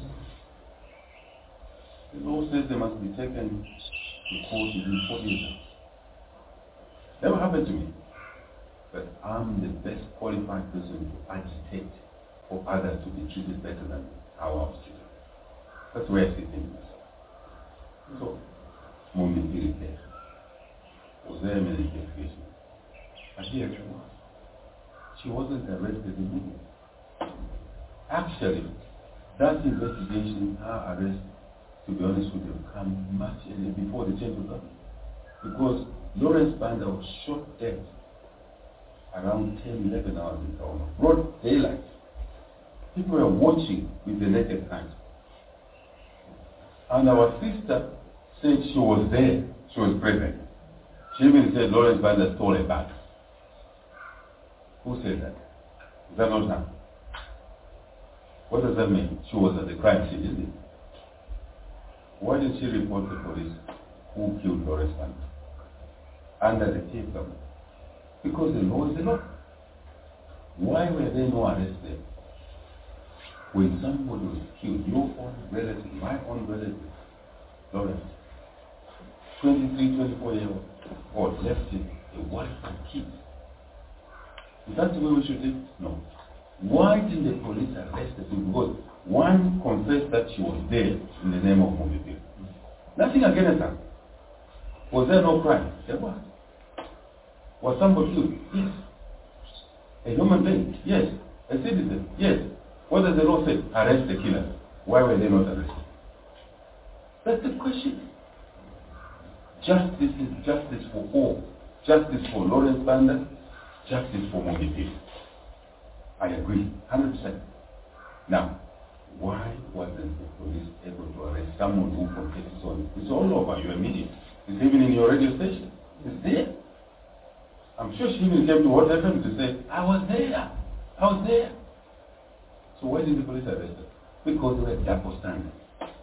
The law says they must be taken to court within forty-eight hours. Never happened to me. But I'm the best qualified person to agitate for others to be treated better than how I was treated. That's where I see things. So, Mummy did it there. Was there an investigation? And here she was. She wasn't arrested immediately. Actually, that investigation, her arrest, to be honest with you, come much earlier before the change of government. Because Lawrence Banda was shot dead around ten, eleven hours in town, broad daylight. People were watching with the naked eyes. And our sister said she was there, she was present. She even said Lawrence Banda stole a bag. Who said that? Is that not her? What does that mean? She was at the crime scene, isn't it? Why did she report to the police who killed Lawrence Banda under the case government? Because the law is the law. Why were there no arrests there? When somebody was killed, your own relative, my own relative, Lawrence, twenty-three, twenty-four year old, left him a wife and kids. Is that the way we should live? No. Why didn't the police arrest the people? Because one confessed that she was there in the name of Mumbi. Nothing against her. Was there no crime? There was. Was somebody killed? Yes. A human being? Yes. A citizen? Yes. What does the law say? Arrest the killer. Why were they not arrested? That's the question. Justice is justice for all. Justice for Lawrence Banda. Justice for Mumbi. I agree, one hundred percent. Now, why wasn't the police able to arrest someone who confesses on it? It's all over your media. It's even in your radio station. It's there. I'm sure she even came to Hot F M to say, I was there. I was there. So why did the police arrest her? Because they were double standard.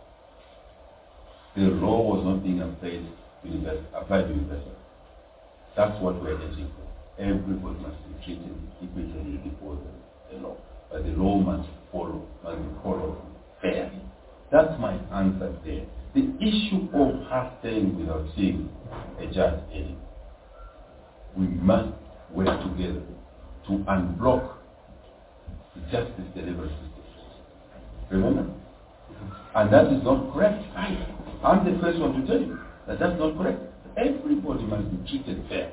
The law was not being applied universally. Applied universally. That's what we're urging for. Everybody must be treated equally before the, the law. But the law must follow, must be followed fairly. That's my answer there. The issue of her staying without seeing a judge anymore. We must work together to unblock the justice delivery system. Remember? And that is not correct either. I'm the first one to tell you that that's not correct. Everybody must be treated fair.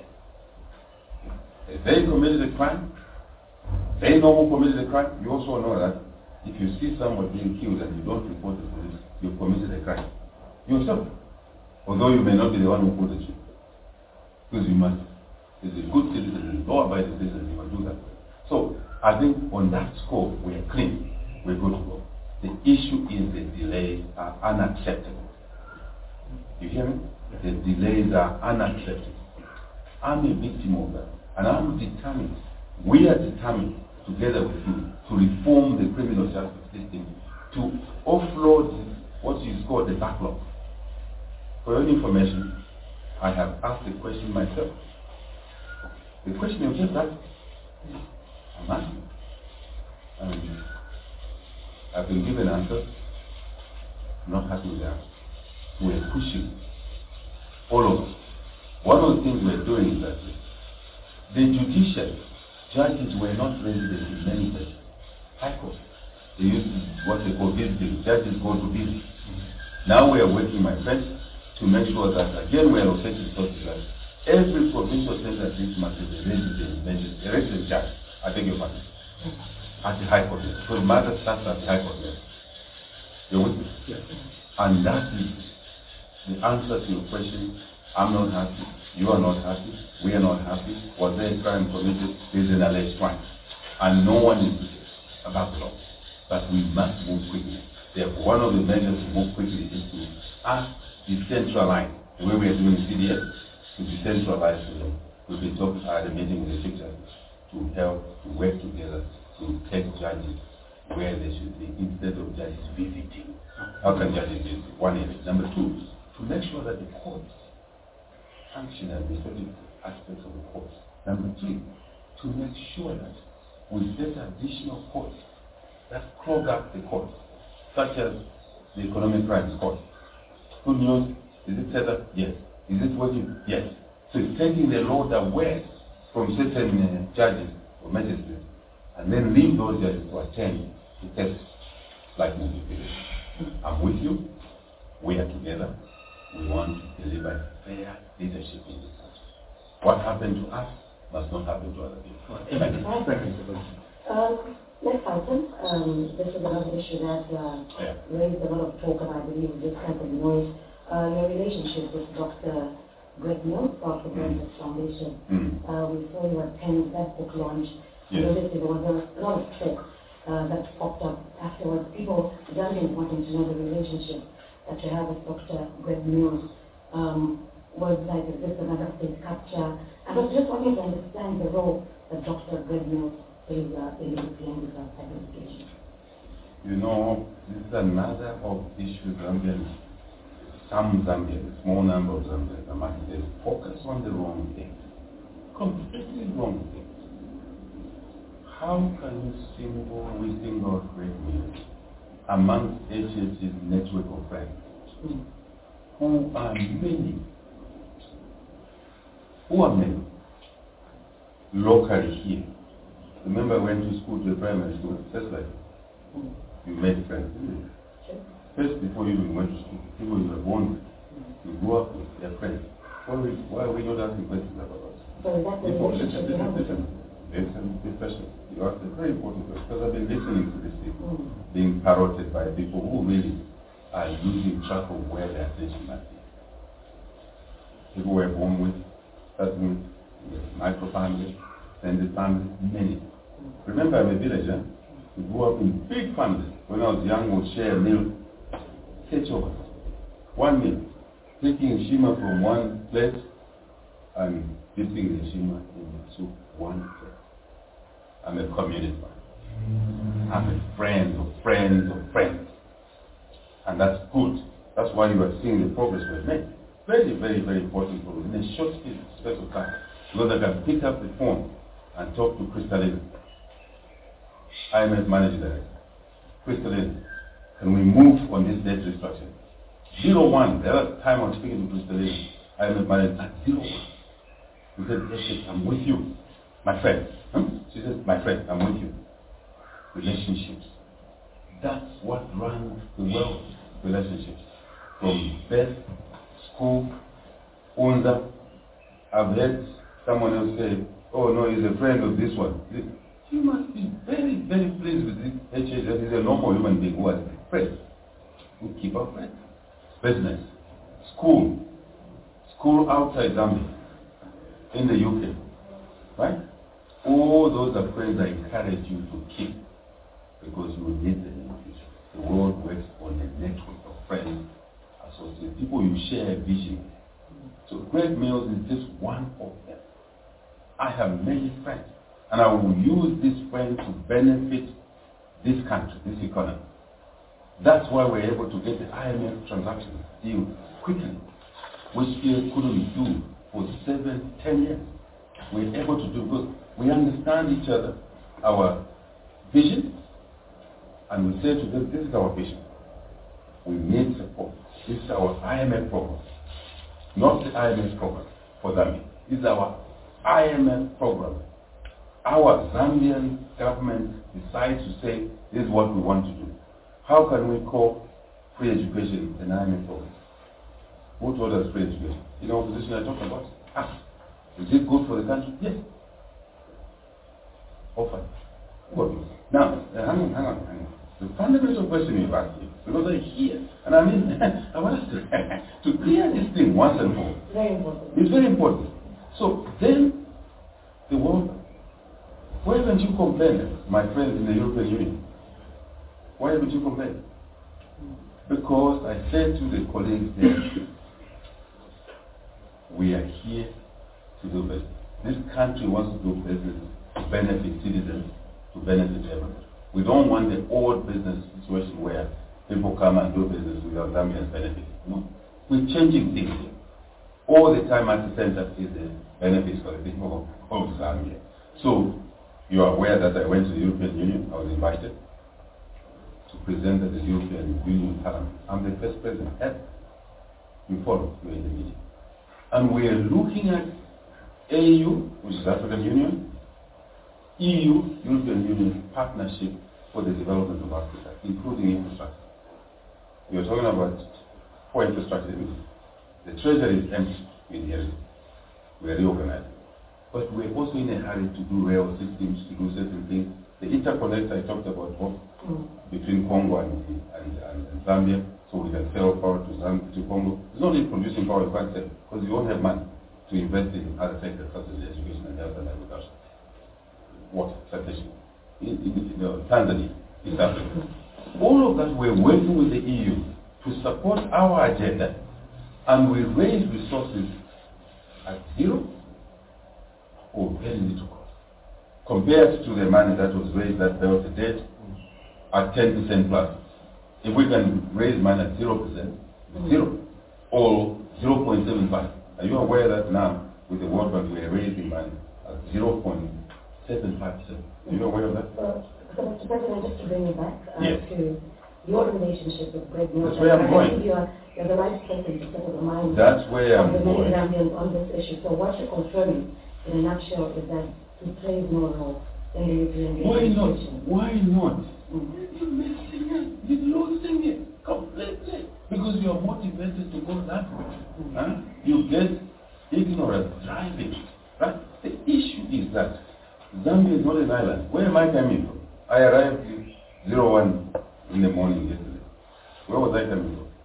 If they committed a crime, they know who committed the crime. You also know that if you see someone being killed and you don't report to the police, you've committed a crime yourself. Although you may not be the one who put it. Because you must. As a good citizen, law-abiding citizen, you must do that. So, I think on that score, we are clean. We're good to go. The issue is the delays are unacceptable. You hear me? The delays are unacceptable. I'm a victim of that. And I'm determined, we are determined, together with you, to reform the criminal justice system, to offload what is called the backlog. For your information, I have asked the question myself. The question you just asked, I'm asking. And I've been given answers. I'm not happy with that. We're pushing all of us. One of the things we're doing is that the judicial judges were not resident in many places. High court. They used to, what they call visiting. Judges go to visit. Now we are working, my friends, to make sure that, again, we are located such that every provincial center district must have a resident, a resident judge, I beg your pardon, at the High Court level. So the matter starts at the High Court level. You're with me? Yes. And that is the answer to your question. I'm not happy. You are not happy. We are not happy. Was there a crime committed? There is an alleged crime. And no one is about the law. But we must move quickly. Therefore, one of the measures to move quickly is to ask decentralize, the way we are doing C D S, to decentralize the law. We've been talking at a meeting with the Chief Justice to help, to work together, to take judges where they should be instead of just visiting. How can judges visit? One is. Number two, to make sure that the courts function and administrative aspects of the courts. Number three, to make sure that we set additional courts that clog up the courts, such as the economic crimes court. Good news, is it set up? Yes. Is it working? Yes. So it's taking the load away from certain uh, judges or magistrates and then leave those judges to attend to tests like movie videos. I'm with you. We are together. We want to deliver fair leadership in this country. What happened to us must not happen to other people. Thank you. Thank you. Um, next item, um, this is another issue that uh, Yeah. raised a lot of talk, and I believe this kind of noise. Uh, your relationship with Doctor Greg Mills of the Brentford Foundation. Mm. Uh, we saw you attend that book launch. Yes. Obviously, there was a lot of talk uh, that popped up afterwards. People, Zambians wanting to know the relationship that you have with Doctor Greg Mills. Um, words like, is this another state capture? And I was just wanting to understand the role that Doctor Greg Mills plays uh, in the European administration. You know, this is another of issues Zambians, some Zambians, small number of Zambians, I must say, focus on the wrong things. Completely wrong things. How can you single, we single Greg Mills amongst H H's network of friends, Mm. who are many, who are many, locally here. Remember I went to school, to a primary school, just like Mm. you made friends, didn't you? Sure. First, before you even went to school, people you were born with, you grew up with, their friends. Why, we, why are we not asking questions about us? So is that the People, relationship listen, you have listen, with listen, listen, this question. You asked a very important question, because I've been listening to these people Mm. being parroted by people who really are losing track of where their attention might be. People were born with, starting with micro-families, extended families, many. Remember, I'm a villager. We grew up in big families. When I was young, we would share a meal, take over. One meal. Taking shima from one plate and dipping the shima in the soup, one plate. I'm a communist man. I'm a friend of friends of friends. And that's good. That's why you are seeing the progress we've made. Very, very, very important progress in a short space of time. Because I can pick up the phone and talk to Crystalina, I M F Manager Director. Crystalina, can we move on this debt restructuring? Zero one. The other time I was speaking to Crystalina, I M F Manager at zero one. He said, yes, yes, I'm with you, my friend. Hmm? She said, my friend, I'm with you. Relationships. That's what runs the world. Relationships. From birth, school, Unza. I've heard someone else say, oh no, he's a friend of this one. You must be very, very pleased with this H H. That is a normal human being who has friends. We keep our friends. Business. School. School outside Zambia. In the U K. Right? All those are friends I encourage you to keep because you will need them in the future. The world works on a network of friends, associates, people you share a vision with. So Greg Mills is just one of them. I have many friends, and I will use these friends to benefit this country, this economy. That's why we're able to get the I M F transaction deal quickly, which we couldn't do for seven, ten years. We're able to do because we understand each other, our vision, and we say to them, this is our vision. We need support. This is our I M F program. Not the I M F program for Zambia. This is our I M F program. Our Zambian government decides to say, this is what we want to do. How can we call free education an I M F program? Who told us free education? In the opposition I talked about? Us. Is it good for the country? Yes. Offer. Good. Now, uh, hang on, hang on, hang on. The fundamental question you've asked me, because I hear, and I mean, I want us to, to clear this thing once and for all. Very important. It's very important. So then, the world, why haven't you complained, my friends in the European Union? Why haven't you complained? Because I said to the colleagues there, we are here to do business. This country wants to do business to benefit citizens, to benefit everyone. We don't want the old business situation where people come and do business without Zambians benefiting. No. We're changing things here. All the time at the center is the benefits for the people of, of Zambia. So, you are aware that I went to the European Union. I was invited to present at the European Union Parliament. I'm the first president ever. You follow, you're in the meeting. And we are looking at A U, which is African Union, E U, European Union partnership for the development of Africa, including infrastructure. We are talking about for infrastructure. The treasury is empty in here. We are reorganizing. But we are also in a hurry to do rail systems, to do certain things. The interconnector I talked about both mm. between Congo and, and, and, and Zambia, so we can sell power to Zambia, to Congo. It's not only producing power, you can't sell, because you won't have money to invest in other sectors such as education and health and agriculture. Water, sanitation, in, in, in uh, Tanzania, East Africa. All of that we're working with the E U to support our agenda, and we raise resources at zero or very little cost, compared to the money that was raised that there was a debt at ten percent plus. If we can raise money at zero percent, zero, or zero point seven five. Are you aware that now, with the World Bank, we are raising money at zero point seven five percent? Are you aware of that? So, so Mister President, just to bring you back uh, yes. to your relationship with Greg Mills. That's where I'm going. I think you're, you're the right person to settle the mind That's where of I'm the many going. Zambians on this issue. So what you're confirming, in a nutshell, is that he plays no role in the European Union. Why not? Why not? Mm. You're missing it. You're losing it completely. Because you're motivated to go that way. Mm. Huh? You get ignorant driving. Right? The issue is that Zambia is not an island. Where am I coming from? I arrived at zero one in the morning yesterday. Where was I coming from?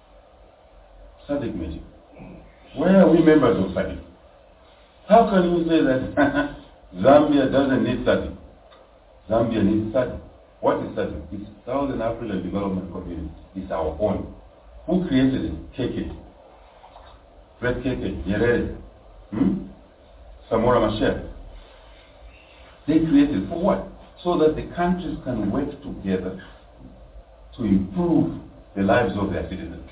S A D C meeting. Where are we members of S A D C? How can you say that Zambia doesn't need S A D C? Zambia needs S A D C. What is S A D C? It's Southern African Development Community. It's our own. Who created it? K K. Fred K K, Nyerere, hmm? Samora Machel. They created for what? So that the countries can work together to improve the lives of their citizens.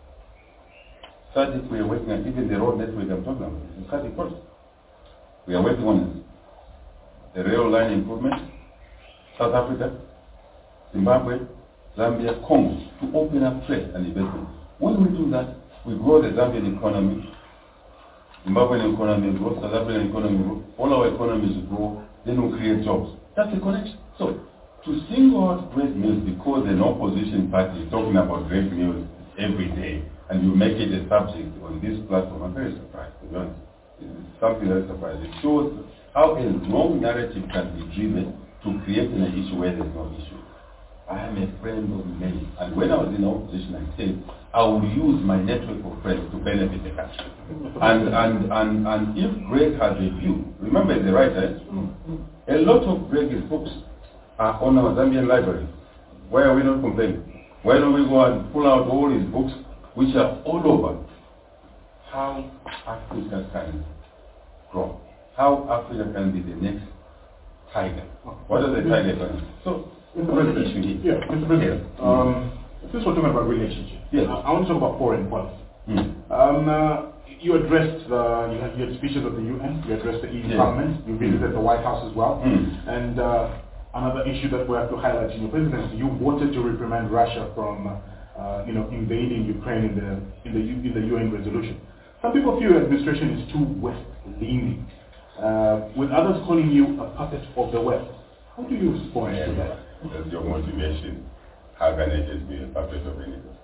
S A D C we are working on, even the road network I'm talking about, it's a S A D C project. We are working on it. The rail line improvement, South Africa, Zimbabwe, Zambia, Congo, to open up trade and investment. When we do that, we grow the Zambian economy, Zimbabwean economy grows, South African economy grows, all our economies grow, then we create jobs. That's the connection. So, to single out Greg Mills because an opposition party is talking about Greg Mills every day, and you make it a subject on this platform, I'm very surprised, to be honest. It's something very surprising. It shows how a wrong narrative can be driven to create an issue where there's no issue. I am a friend of many, and when I was in opposition, I said I will use my network of friends to benefit the country. And and and, and if Greg has a view, remember the writer, a lot of Greg's books are on our Zambian library. Why are we not complaining? Why don't we go and pull out all his books, which are all over how Africa can grow, how Africa can be the next tiger. What is the tiger going to be? So, Mister President, yeah, Mister President, yeah. Um, since we're talking about relationships, yes. I, I want to talk about foreign policy. Mm. Um, uh, you addressed the, you had, you had speeches at the U N, you addressed the E U yes. Parliament, you visited the White House as well, mm. and uh, another issue that we have to highlight in your presidency, you wanted to reprimand Russia from, uh, you know, invading Ukraine in the in the in the U N resolution. Some people feel your administration is too West-leaning, uh, with others calling you a puppet of the West. How do you respond yeah, to that? That's your motivation. How can I just be a puppet of anything?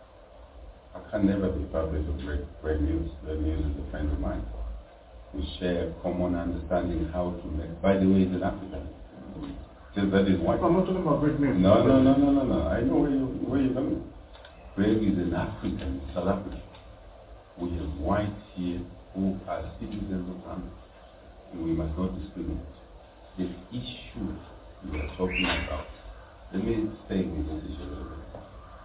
I can never be a puppet of Greg, Greg Mills. Greg Mills is a friend of mine. We share a common understanding how to make. By the way, he's an African. Just that is why. I'm not talking about Greg Mills. No, no, no, no, no, no. I know where you where you're coming. Greg is an African, South African. We have whites here who are citizens of Zambia, and we must not discriminate. The issue we are talking about, let me stay with this issue a little bit.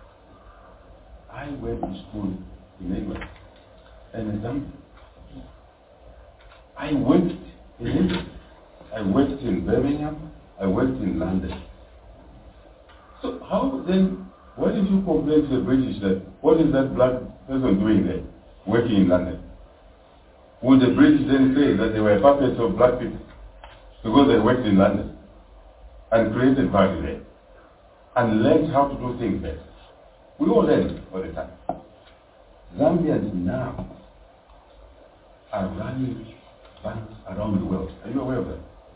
I went to school in England and in Zambia. I worked in England. I worked in Birmingham. I worked in London. So how then, why did you complain to the British that, what is that black person doing there, working in London? Would the British then say that they were puppets of black people because they worked in London and created value there and learned how to do things there? We all learn all the time. Zambians now are running banks around the world. Are you aware of that?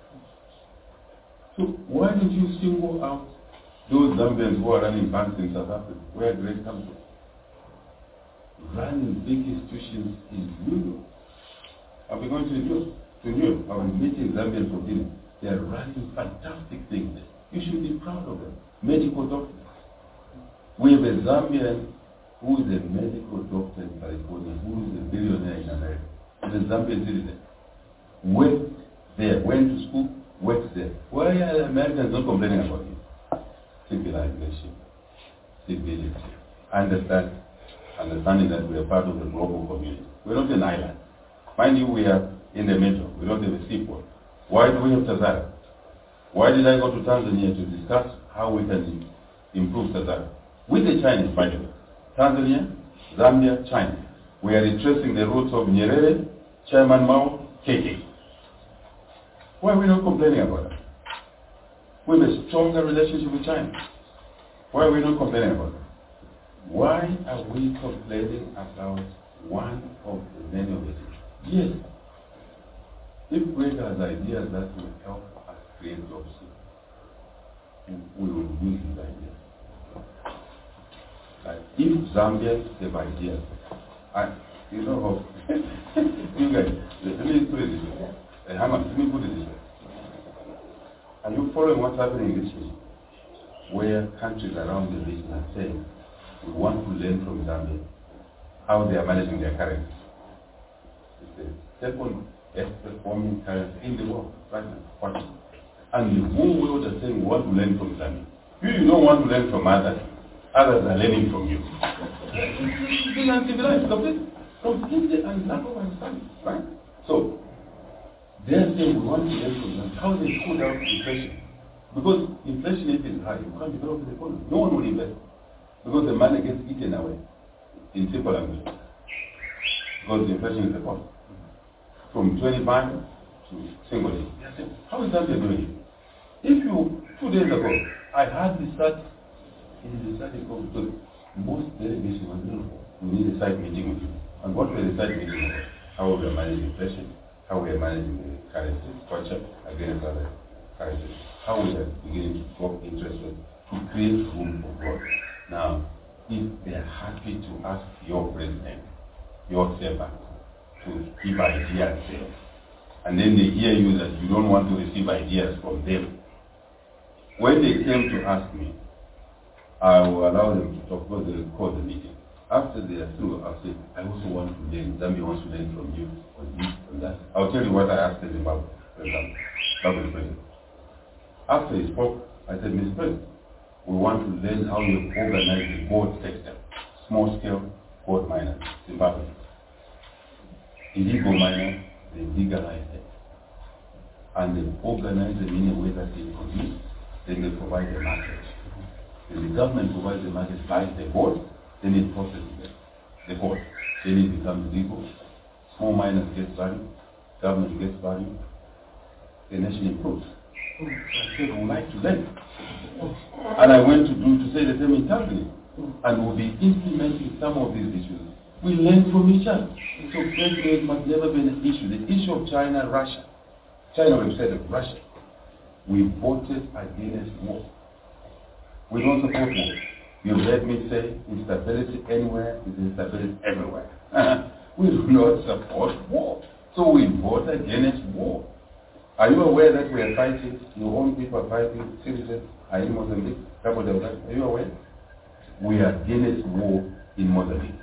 So why did you single out those Zambians who are running banks in South Africa, where Grace comes from? Running big institutions in New York. I'll be going to New York. To New York. I'll be meeting Zambians for dinner. They are running fantastic things there. You should be proud of them. Medical doctors. We have a Zambian who is a medical doctor in California, who is a billionaire in America. He's a Zambian citizen. Worked there, went to school, worked there. Why are Americans not complaining about it? Civilization, civility. Understand, understanding that we are part of the global community. We're not an island. Mind you, we are in the middle. We don't have a seaport. Why do we have Tazara? Why did I go to Tanzania to discuss how we can improve Tazara? With the Chinese, by the way. Tanzania, Zambia, China. We are retracing the roots of Nyerere, Chairman Mao, K K. Why are we not complaining about that? We have a stronger relationship with China. Why are we not complaining about that? Why are we complaining about one of the many of the things? Yes, if Greg has ideas that will help us create jobs, we will use these ideas. Like if Zambians have ideas, I, you know, you guys, let me put it this way. Let me put it this way. Are you following what's happening in this region? Where countries around the region are saying, we want to learn from Zambia how they are managing their currency. It's the second best performing currency in the world right now. And the whole world is saying we want to learn from Zambia. You, you don't want to learn from others. Others are learning from you. This is uncivilized, completely, completely and lack of understanding, right? So, they're saying we want to learn from them how they cool down inflation. Because inflation, if it's high, you can't develop the economy. No one will invest. Because the money gets eaten away, in simple language. Because the inflation is the cost. From twenty-five to single digit. How is Zambia doing it? If you, two days ago, I had this start in the study called, because most delegations were no, we need a side meeting with you. And what was the side meeting about? How we are managing inflation, how we are managing the currency structure against other currencies, how we are beginning to drop interest rates to create room for growth. Now, if they are happy to ask your president, your servant, to give ideas there, and then they hear you that you don't want to receive ideas from them, when they came to ask me, I will allow them to talk, because they will call the meeting. After they are through, I'll say, I also want to learn, Zambia wants to learn from you on this and that. I'll tell you what I asked the Zimbabwe, for example, Zimbabwe president. After he spoke, I said, Mister President, we want to learn how you organize the gold sector, small-scale gold miners, Zimbabwe. Illegal miners, they legalize them. And they organize them in a way that they produce, then they provide the market. Then the government provides the market, buys the gold, then it processes it, the gold. Then it becomes legal. Small miners get value, government gets value, the nation improves. So I said, I would like to learn. And I went to do to say the same in Tanzania. And we'll be implementing some of these issues. We learn from each other. So trade trade must never be an issue. The issue of China, Russia. China, we've said of Russia. We voted against war. We don't support war. You've heard me say instability anywhere is instability everywhere. We do not support war. So we vote against war. Are you aware that we are fighting, your own people are fighting, citizens are in Mozambique? Are you aware? We are against war in Mozambique.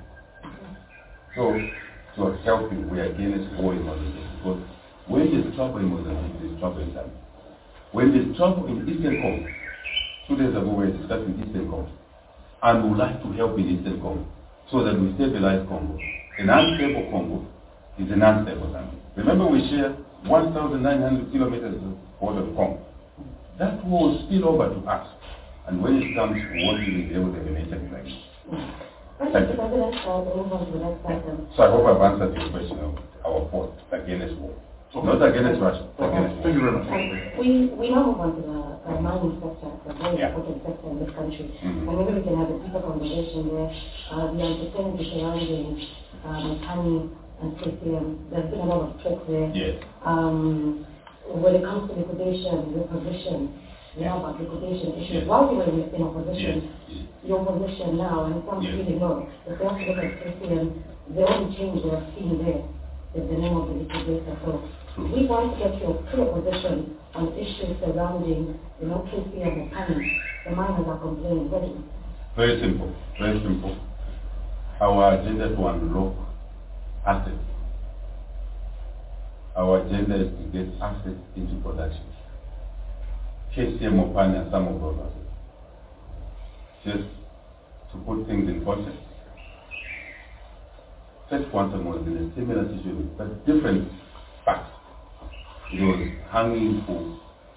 So, to help you, we are against war in Mozambique. Because when there's trouble in Mozambique, there's trouble in Zambia. When there's trouble in Eastern Congo, two days ago we were discussing Eastern Congo, and we would like to help in Eastern Congo, so that we stabilize Congo. An unstable Congo is an unstable Zambia. Remember we share one thousand nine hundred kilometers of border of Congo. That war will spill over to us. And when it comes, we won't even be able to eliminate it like this. Thank you. President, uh, move on to the next item. So I hope I've answered your question of our fault against war. Okay. Not against Russia, okay. against Thank you very much. Um, we, we now move on to the uh, mining sector, the very yeah. important sector in this country. Mm-hmm. And maybe we can have a deeper conversation there. Uh, the uncertainty surrounding um, Kani and K C M, there's been a lot of talk there. Yes. Um, when it comes to liquidation, your position, you know about liquidation issues. Yes. While you were in, in opposition, yes. your position now, and some yes. really know, if they have to look at K C M, the only change they have seen there is the name of the liquidator. So we want to get your clear position on issues surrounding, you know, K C M and Kani. The miners are complaining. Very, very simple. Very simple. Our agenda to unlock assets. Our agenda is to get assets into production. K C M, Mopani, and some of those assets. Just to put things in context. First Quantum was in a similar situation, but different facts. It was hanging for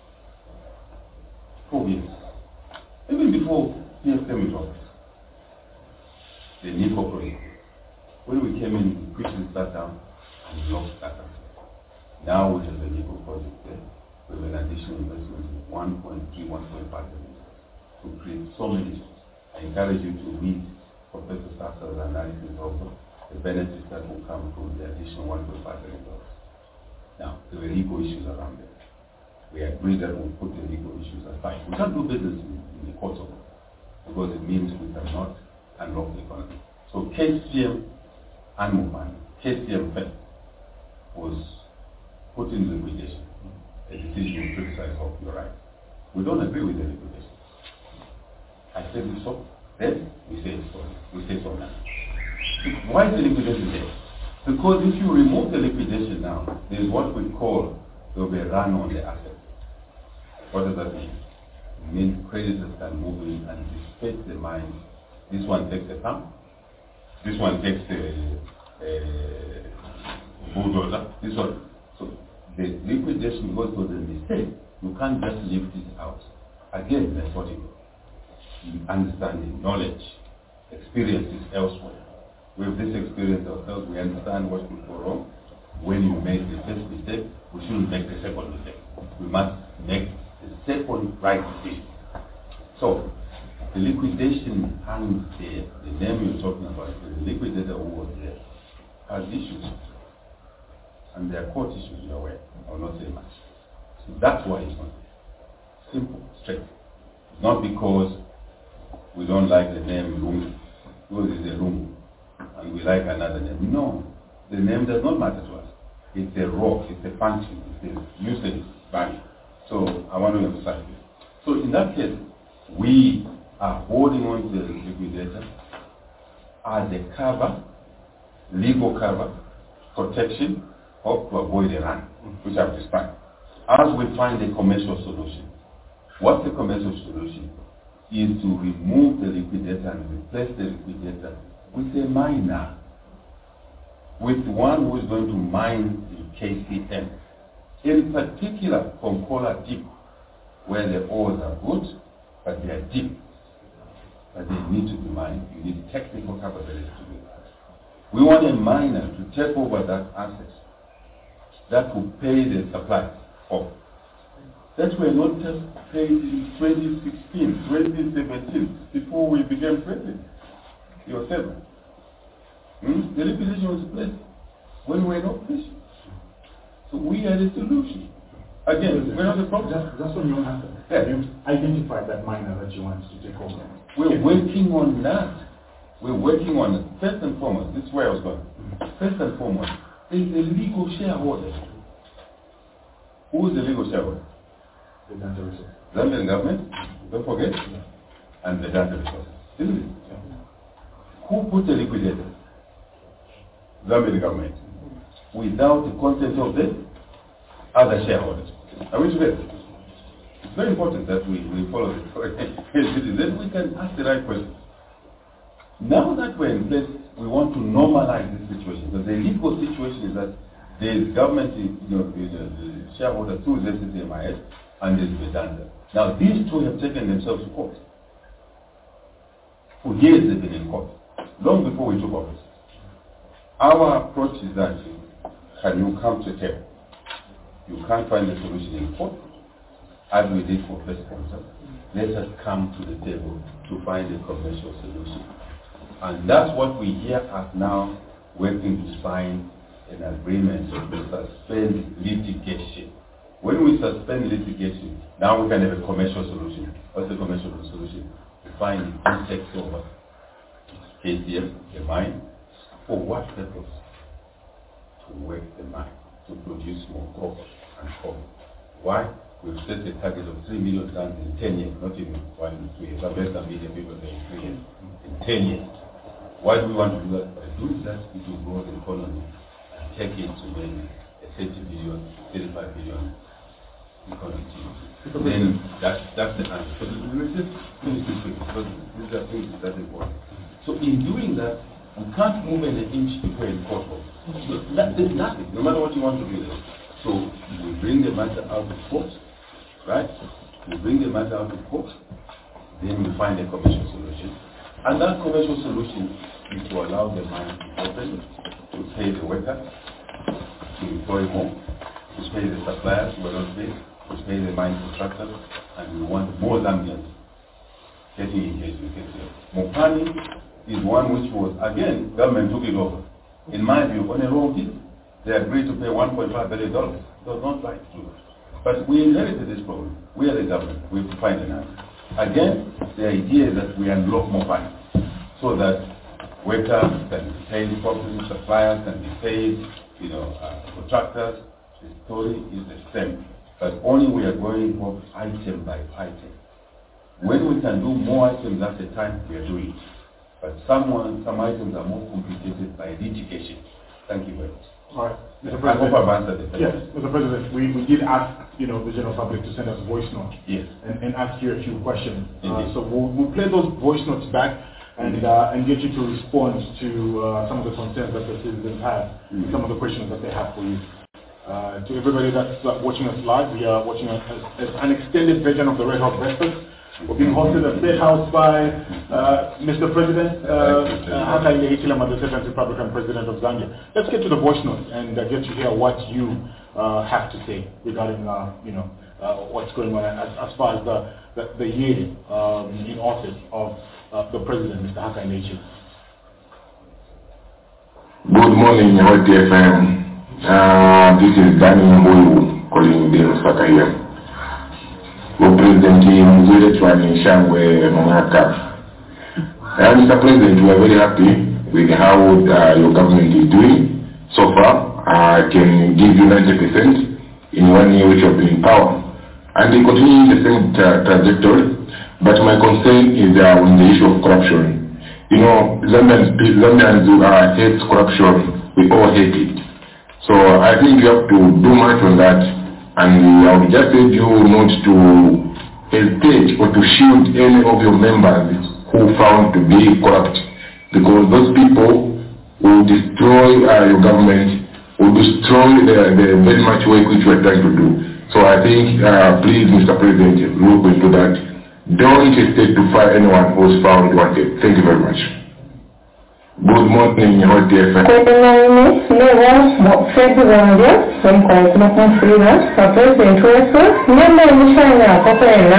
four years. Even before P F came into office. The Nico project. When we came in, we quickly sat down and locked that asset. Now we have the Nico project there with an additional investment of one point three, one point five billion to create so many jobs. I encourage you to read Professor Sassa's analysis also, the benefits that will come from the additional one point five billion dollars. Now, there were legal issues around it. We agreed that we'll put the legal issues aside. We can't do business in, in the courts of law because it means we cannot unlock the economy. So K C M and Mopani, K C M first was put in liquidation. A decision we criticize of, you're right. We don't agree with the liquidation. I said we so, then we say so. We say so now. Why is the liquidation there? Because if you remove the liquidation now, there is what we call there will be a run on the asset. What does that mean? It means creditors can move in and dissipate the mine. This one takes a pump. This one takes a, a bulldozer. This one. So the liquidation, because it was a mistake, you can't just lift it out. Again, methodical. Understanding, knowledge, experiences elsewhere. With this experience ourselves, we understand what could go wrong. When you make the first mistake, we shouldn't make the second mistake. We must make the second right decision. So, the liquidation hangs there. The name you're talking about, the liquidator who was there, has issues. And there are court issues, you're aware. I will not say much. So that's why it's not there. Simple, straight. Not because we don't like the name Lungu, because it's a Lungu, and we like another name. No, the name does not matter to us. It's a rock, it's a function, it's a usage value. So I want to emphasize this. So in that case, we are holding on to the liquidator as a cover, legal cover, protection, or to avoid a run, which I've described. As we find a commercial solution, what's the commercial solution? Is to remove the liquidator and replace the liquidator with a miner, with one who is going to mine the K C M. In particular, from Kola Deep, where the ores are good, but they are deep, but they need to be mined. You need technical capability to do that. We want a miner to take over that asset that will pay the supply of. That were not just paid in twenty sixteen, twenty seventeen, before we became president. Yourself. Hmm? The liquidation was placed when we were in opposition. So we had a solution. Again, we're not the problem. Just, just on your answer. Yeah. You identified that miner that you want to take over. We're working on that. We're working on it. First and foremost, this is where I was going. First and foremost, is the legal shareholder. Who is the legal shareholder? The data resources. Zambian government, don't forget, and the data resources, isn't it? Yeah. Who put the liquidator? Zambian government. Without the consent of the other shareholders. Are we together? It's very important that we, we follow this. Then we can ask the right questions. Now that we're in place, we want to normalize this situation. Because the legal situation is that there is government, you know, the, the shareholder through the S C C M I S, and there's Vedanta. Now these two have taken themselves to court. For years they've been in court, long before we took office. Our approach is that, can you come to the table? You can't find a solution in court, as we did for first council. Let us come to the table to find a commercial solution. And that's what we here are now working to sign an agreement to suspend litigation. When we suspend litigation, now we can have a commercial solution. What's the commercial solution? To find who takes over K C M, the mine, for what purpose? To work the mine, to produce more coal and coal. Why? We've set a target of three million tons in ten years, not even one in two years. I've heard some media people saying three years. In ten years. Why do we want to do that? By doing that, it will grow the economy and take it to maybe a thirty billion, thirty-five billion economy. Then that's, that's the answer. So let's just finish this quick, because these are things that are important. So in doing that, we can't move an inch before it's possible. So that, there's nothing, no matter what you want to do there. So we bring the matter out of court, right? We bring the matter out of court, then we find a commercial solution. And that commercial solution is to allow the mine to open, to pay the workers, to employ more, to pay the suppliers who are not paid, to pay the mine contractors, and we want more Zambians getting engaged with it. Mopani is one which was, again, government took it over. In my view, on a wrong deal. They agreed to pay one point five billion dollars. It was not right to do it. But we inherited this problem. We are the government. We have to find an answer. Again, the idea is that we unlock more money so that workers can be paid properly, suppliers can be paid, you know, uh, contractors. The story is the same. But only we are going for item by item. When we can do more items at a time, we are doing it. But someone, some items are more complicated by litigation. Thank you very much. All right, Mister I hope I've answered it. Yes, Mister President, we, we did ask, you know, the general public to send us a voice note. Yes. And, and ask you a few questions. Uh, Indeed. so we'll, we'll play those voice notes back and uh, and get you to respond to uh, some of the concerns that the citizens have, mm-hmm. some of the questions that they have for you. Uh, to everybody that's uh, watching us live, we are watching us as, as an extended version of the Red Hot Breakfast. We're being hosted at State House by uh, Mister President uh, Hakainde Hichilema, the seventh Republican President of Zambia. Let's get to the voice note and uh, get to hear what you uh, have to say regarding, uh, you know, uh, what's going on as, as far as the the, the year um, in office of uh, the President, Mister Hakainde Hichilema. Good morning, Hot F M. Uh, this is Danny Mboyu calling the Osaka here. Representing Mzure Chwani Shangwe Mongaka. Uh, Mister President, we are very happy with how uh, your government is doing so far. I can give you ninety percent in one year which you have been in power. And they continue the same tra trajectory, but my concern is uh, on the issue of corruption. You know, Zambians, Zambians uh, hate corruption, we all hate it. So I think you have to do much on that, and I would just urge you not to hesitate or to shield any of your members who found to be corrupt, because those people will destroy uh, your government, will destroy the, the very much work which we are trying to do. So I think, uh, please, Mister President, look into that. Don't hesitate to fire anyone who's found wanted. Thank you very much. Good morning, Hot F M. Good morning, Leo, February, from Konkumakun Freelance, for President Wilson. Name is Mishana Kopena.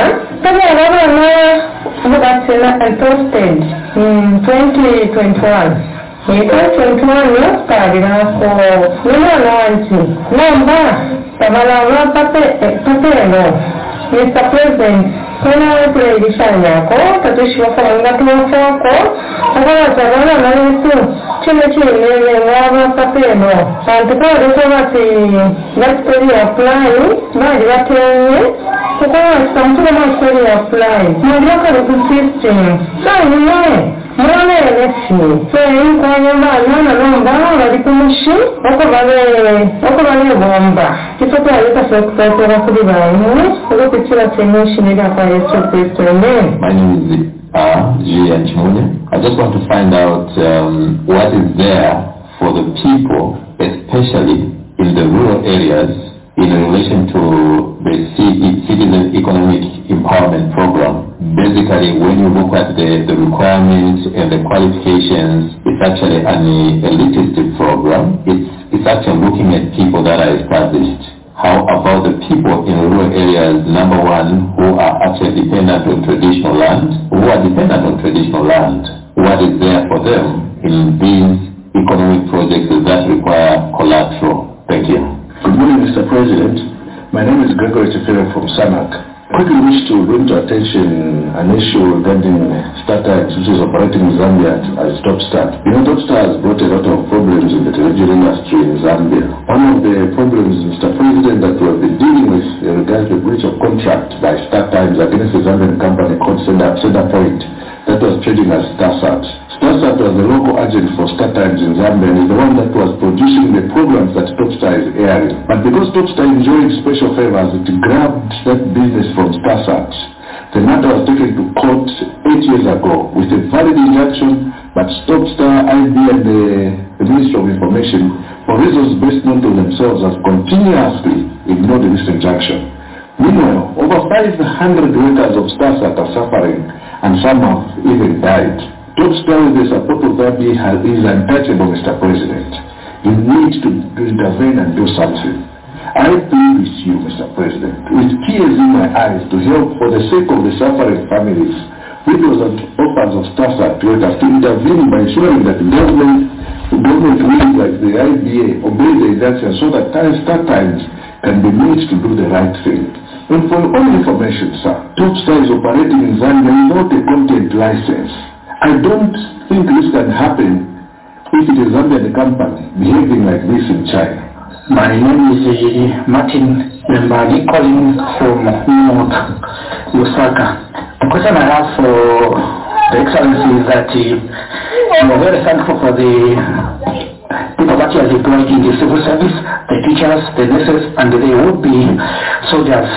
Several Mugatina and posted in twenty twenty-one. In twenty twenty-one, you started for Nana Number, Savala Papeno. Mister President, kuna kurekebishana yako tatushiwafanya tuwafako akala tabana na yesu chile chile le ngaba papeno antuko rekobati gatperi apply baadi batenye kukola samtuko masori apply mulioka ku system so niye mwana elesi so inko nyamba nana nomba bali kumushi oko bale oko bale bomba kisoto aleta sekretari kuli bayi oko kuchira tenyeshini kwa My name is uh, Julian Chimunya. I just want to find out um, what is there for the people, especially in the rural areas, in relation to the Citizen Economic Empowerment Program. Basically, categorically, when you look at the, the requirements and the qualifications, it's actually an elitist program. It's, it's actually looking at people that are established. How about the people in rural areas, number one, who are actually dependent on traditional land, who are dependent on traditional land? What is there for them in these economic projects that require collateral? Thank you. Good morning, Mister President. My name is Gregory Tefere from SANAC. I quickly wish to bring to attention an issue regarding StarTimes, which is operating in Zambia as Topstar. You know, Topstar has brought a lot of problems in the television industry in Zambia. One of the problems, Mister President, that we have been dealing with regards the breach of contract by StarTimes against the Zambian company called Centerpoint that was trading as StarSat. StarSat was the local agent for StarTimes in Zambia and is the one that was producing the programs that Topstar is airing. But because Topstar enjoyed special favors, it grabbed that business from StarSat. The matter was taken to court eight years ago with a valid injunction, but Topstar, I B and the, the Ministry of Information, for reasons best known to themselves, have continuously ignored this injunction. Meanwhile, over five hundred workers of StarSat are suffering and some have even died. Topstar, with the support of I B, is untouchable, Mister President. You need to intervene and do something. I plead with you, Mister President, with tears in my eyes, to help for the sake of the suffering families, widows and orphans of StarSat workers, to intervene by ensuring that the government, the government will, like the I B A, obey the injunction so that StarTimes can be made to do the right thing. And for your own information, sir, Topstar is operating in Zambia without a content license. I don't think this can happen if it is Zambia the company behaving like this in China. My name is uh, Martin Mbadi, calling from North Lusaka. The question I have for the Excellency is that uh, we are very thankful for the people that you have employed in the civil service, the teachers, the nurses, and the would-be soldiers.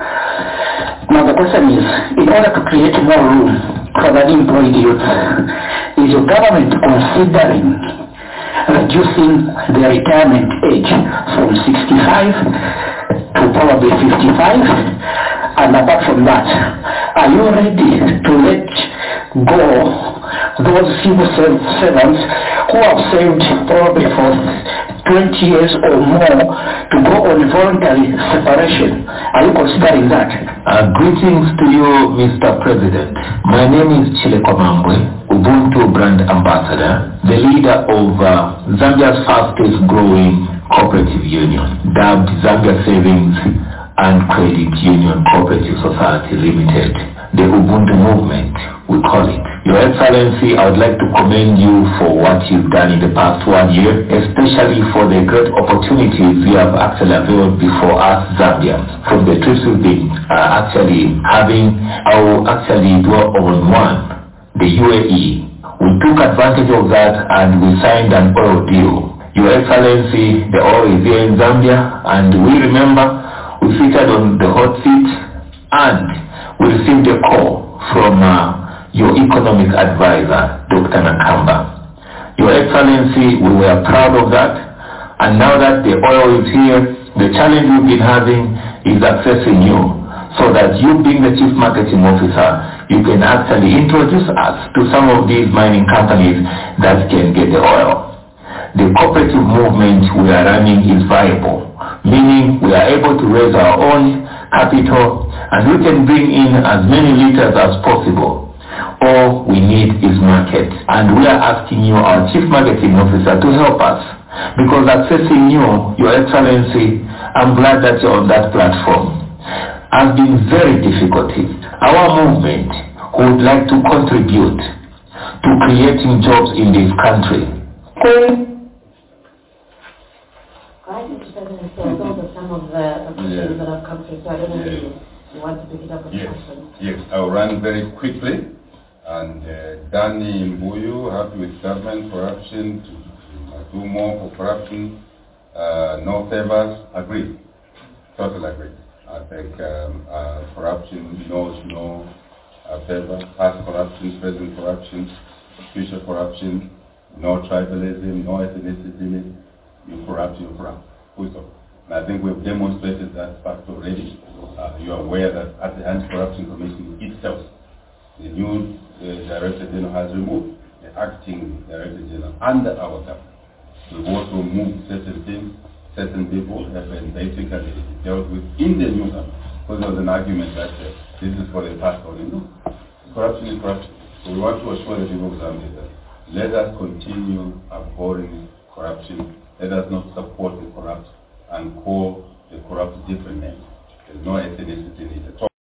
Now the question is, in order to create more room for the unemployed youth, is your government considering reducing the retirement age from sixty-five to probably fifty-five? And apart from that, are you ready to let go those civil servants who have served probably for twenty years or more to go on voluntary separation? Are you considering that? Uh, greetings to you, Mister President. My name is Chileko Mambwe, Ubuntu Brand Ambassador, the leader of uh, Zambia's fastest growing cooperative union, dubbed Zambia Savings and Credit Union Cooperative Society Limited, the Ubuntu movement, we call it. Your Excellency, I would like to commend you for what you've done in the past one year, especially for the great opportunities you have actually availed before us Zambians. From the trips we've been uh, actually having, I will actually dwell on one, the U A E. We took advantage of that and we signed an oil deal. Your Excellency, the oil is here in Zambia, and we remember we featured on the hot seat and we received a call from uh, your economic advisor, Doctor Nakamba. Your Excellency, we were proud of that, and now that the oil is here, the challenge we've been having is accessing you, so that you, being the Chief Marketing Officer, you can actually introduce us to some of these mining companies that can get the oil. The cooperative movement we are running is viable, meaning we are able to raise our own capital and we can bring in as many liters as possible. All we need is market, and we are asking you, our Chief Marketing Officer, to help us, because accessing you, Your Excellency, I'm glad that you're on that platform, has been very difficult. Our movement would like to contribute to creating jobs in this country. Right, Mister President, so those are some of the questions that have come through, so I don't know if you want to pick it up with yes. questions. Yes, I'll run very quickly. And uh, Danny Mbuyu, happy with government corruption, to, to uh, do more for corruption, uh, no favors, agree, totally agree. I think um, uh, corruption knows no uh, favor, past corruption, present corruption, future corruption, no tribalism, no ethnicity, you corrupt, you corrupt, full stop. And I think we've demonstrated that fact already. Uh, you are aware that at the Anti-Corruption Commission itself, The new uh, Director General has removed the acting Director General under our government. We've also moved certain things, certain people have been basically dealt with in the new government. Because there was an argument that uh, this is for the past only. No, corruption is corruption. So we want to assure the people of Zambia that let us continue abhorring corruption. Let us not support the corrupt and call the corrupt different names. There's no ethnicity in it at all.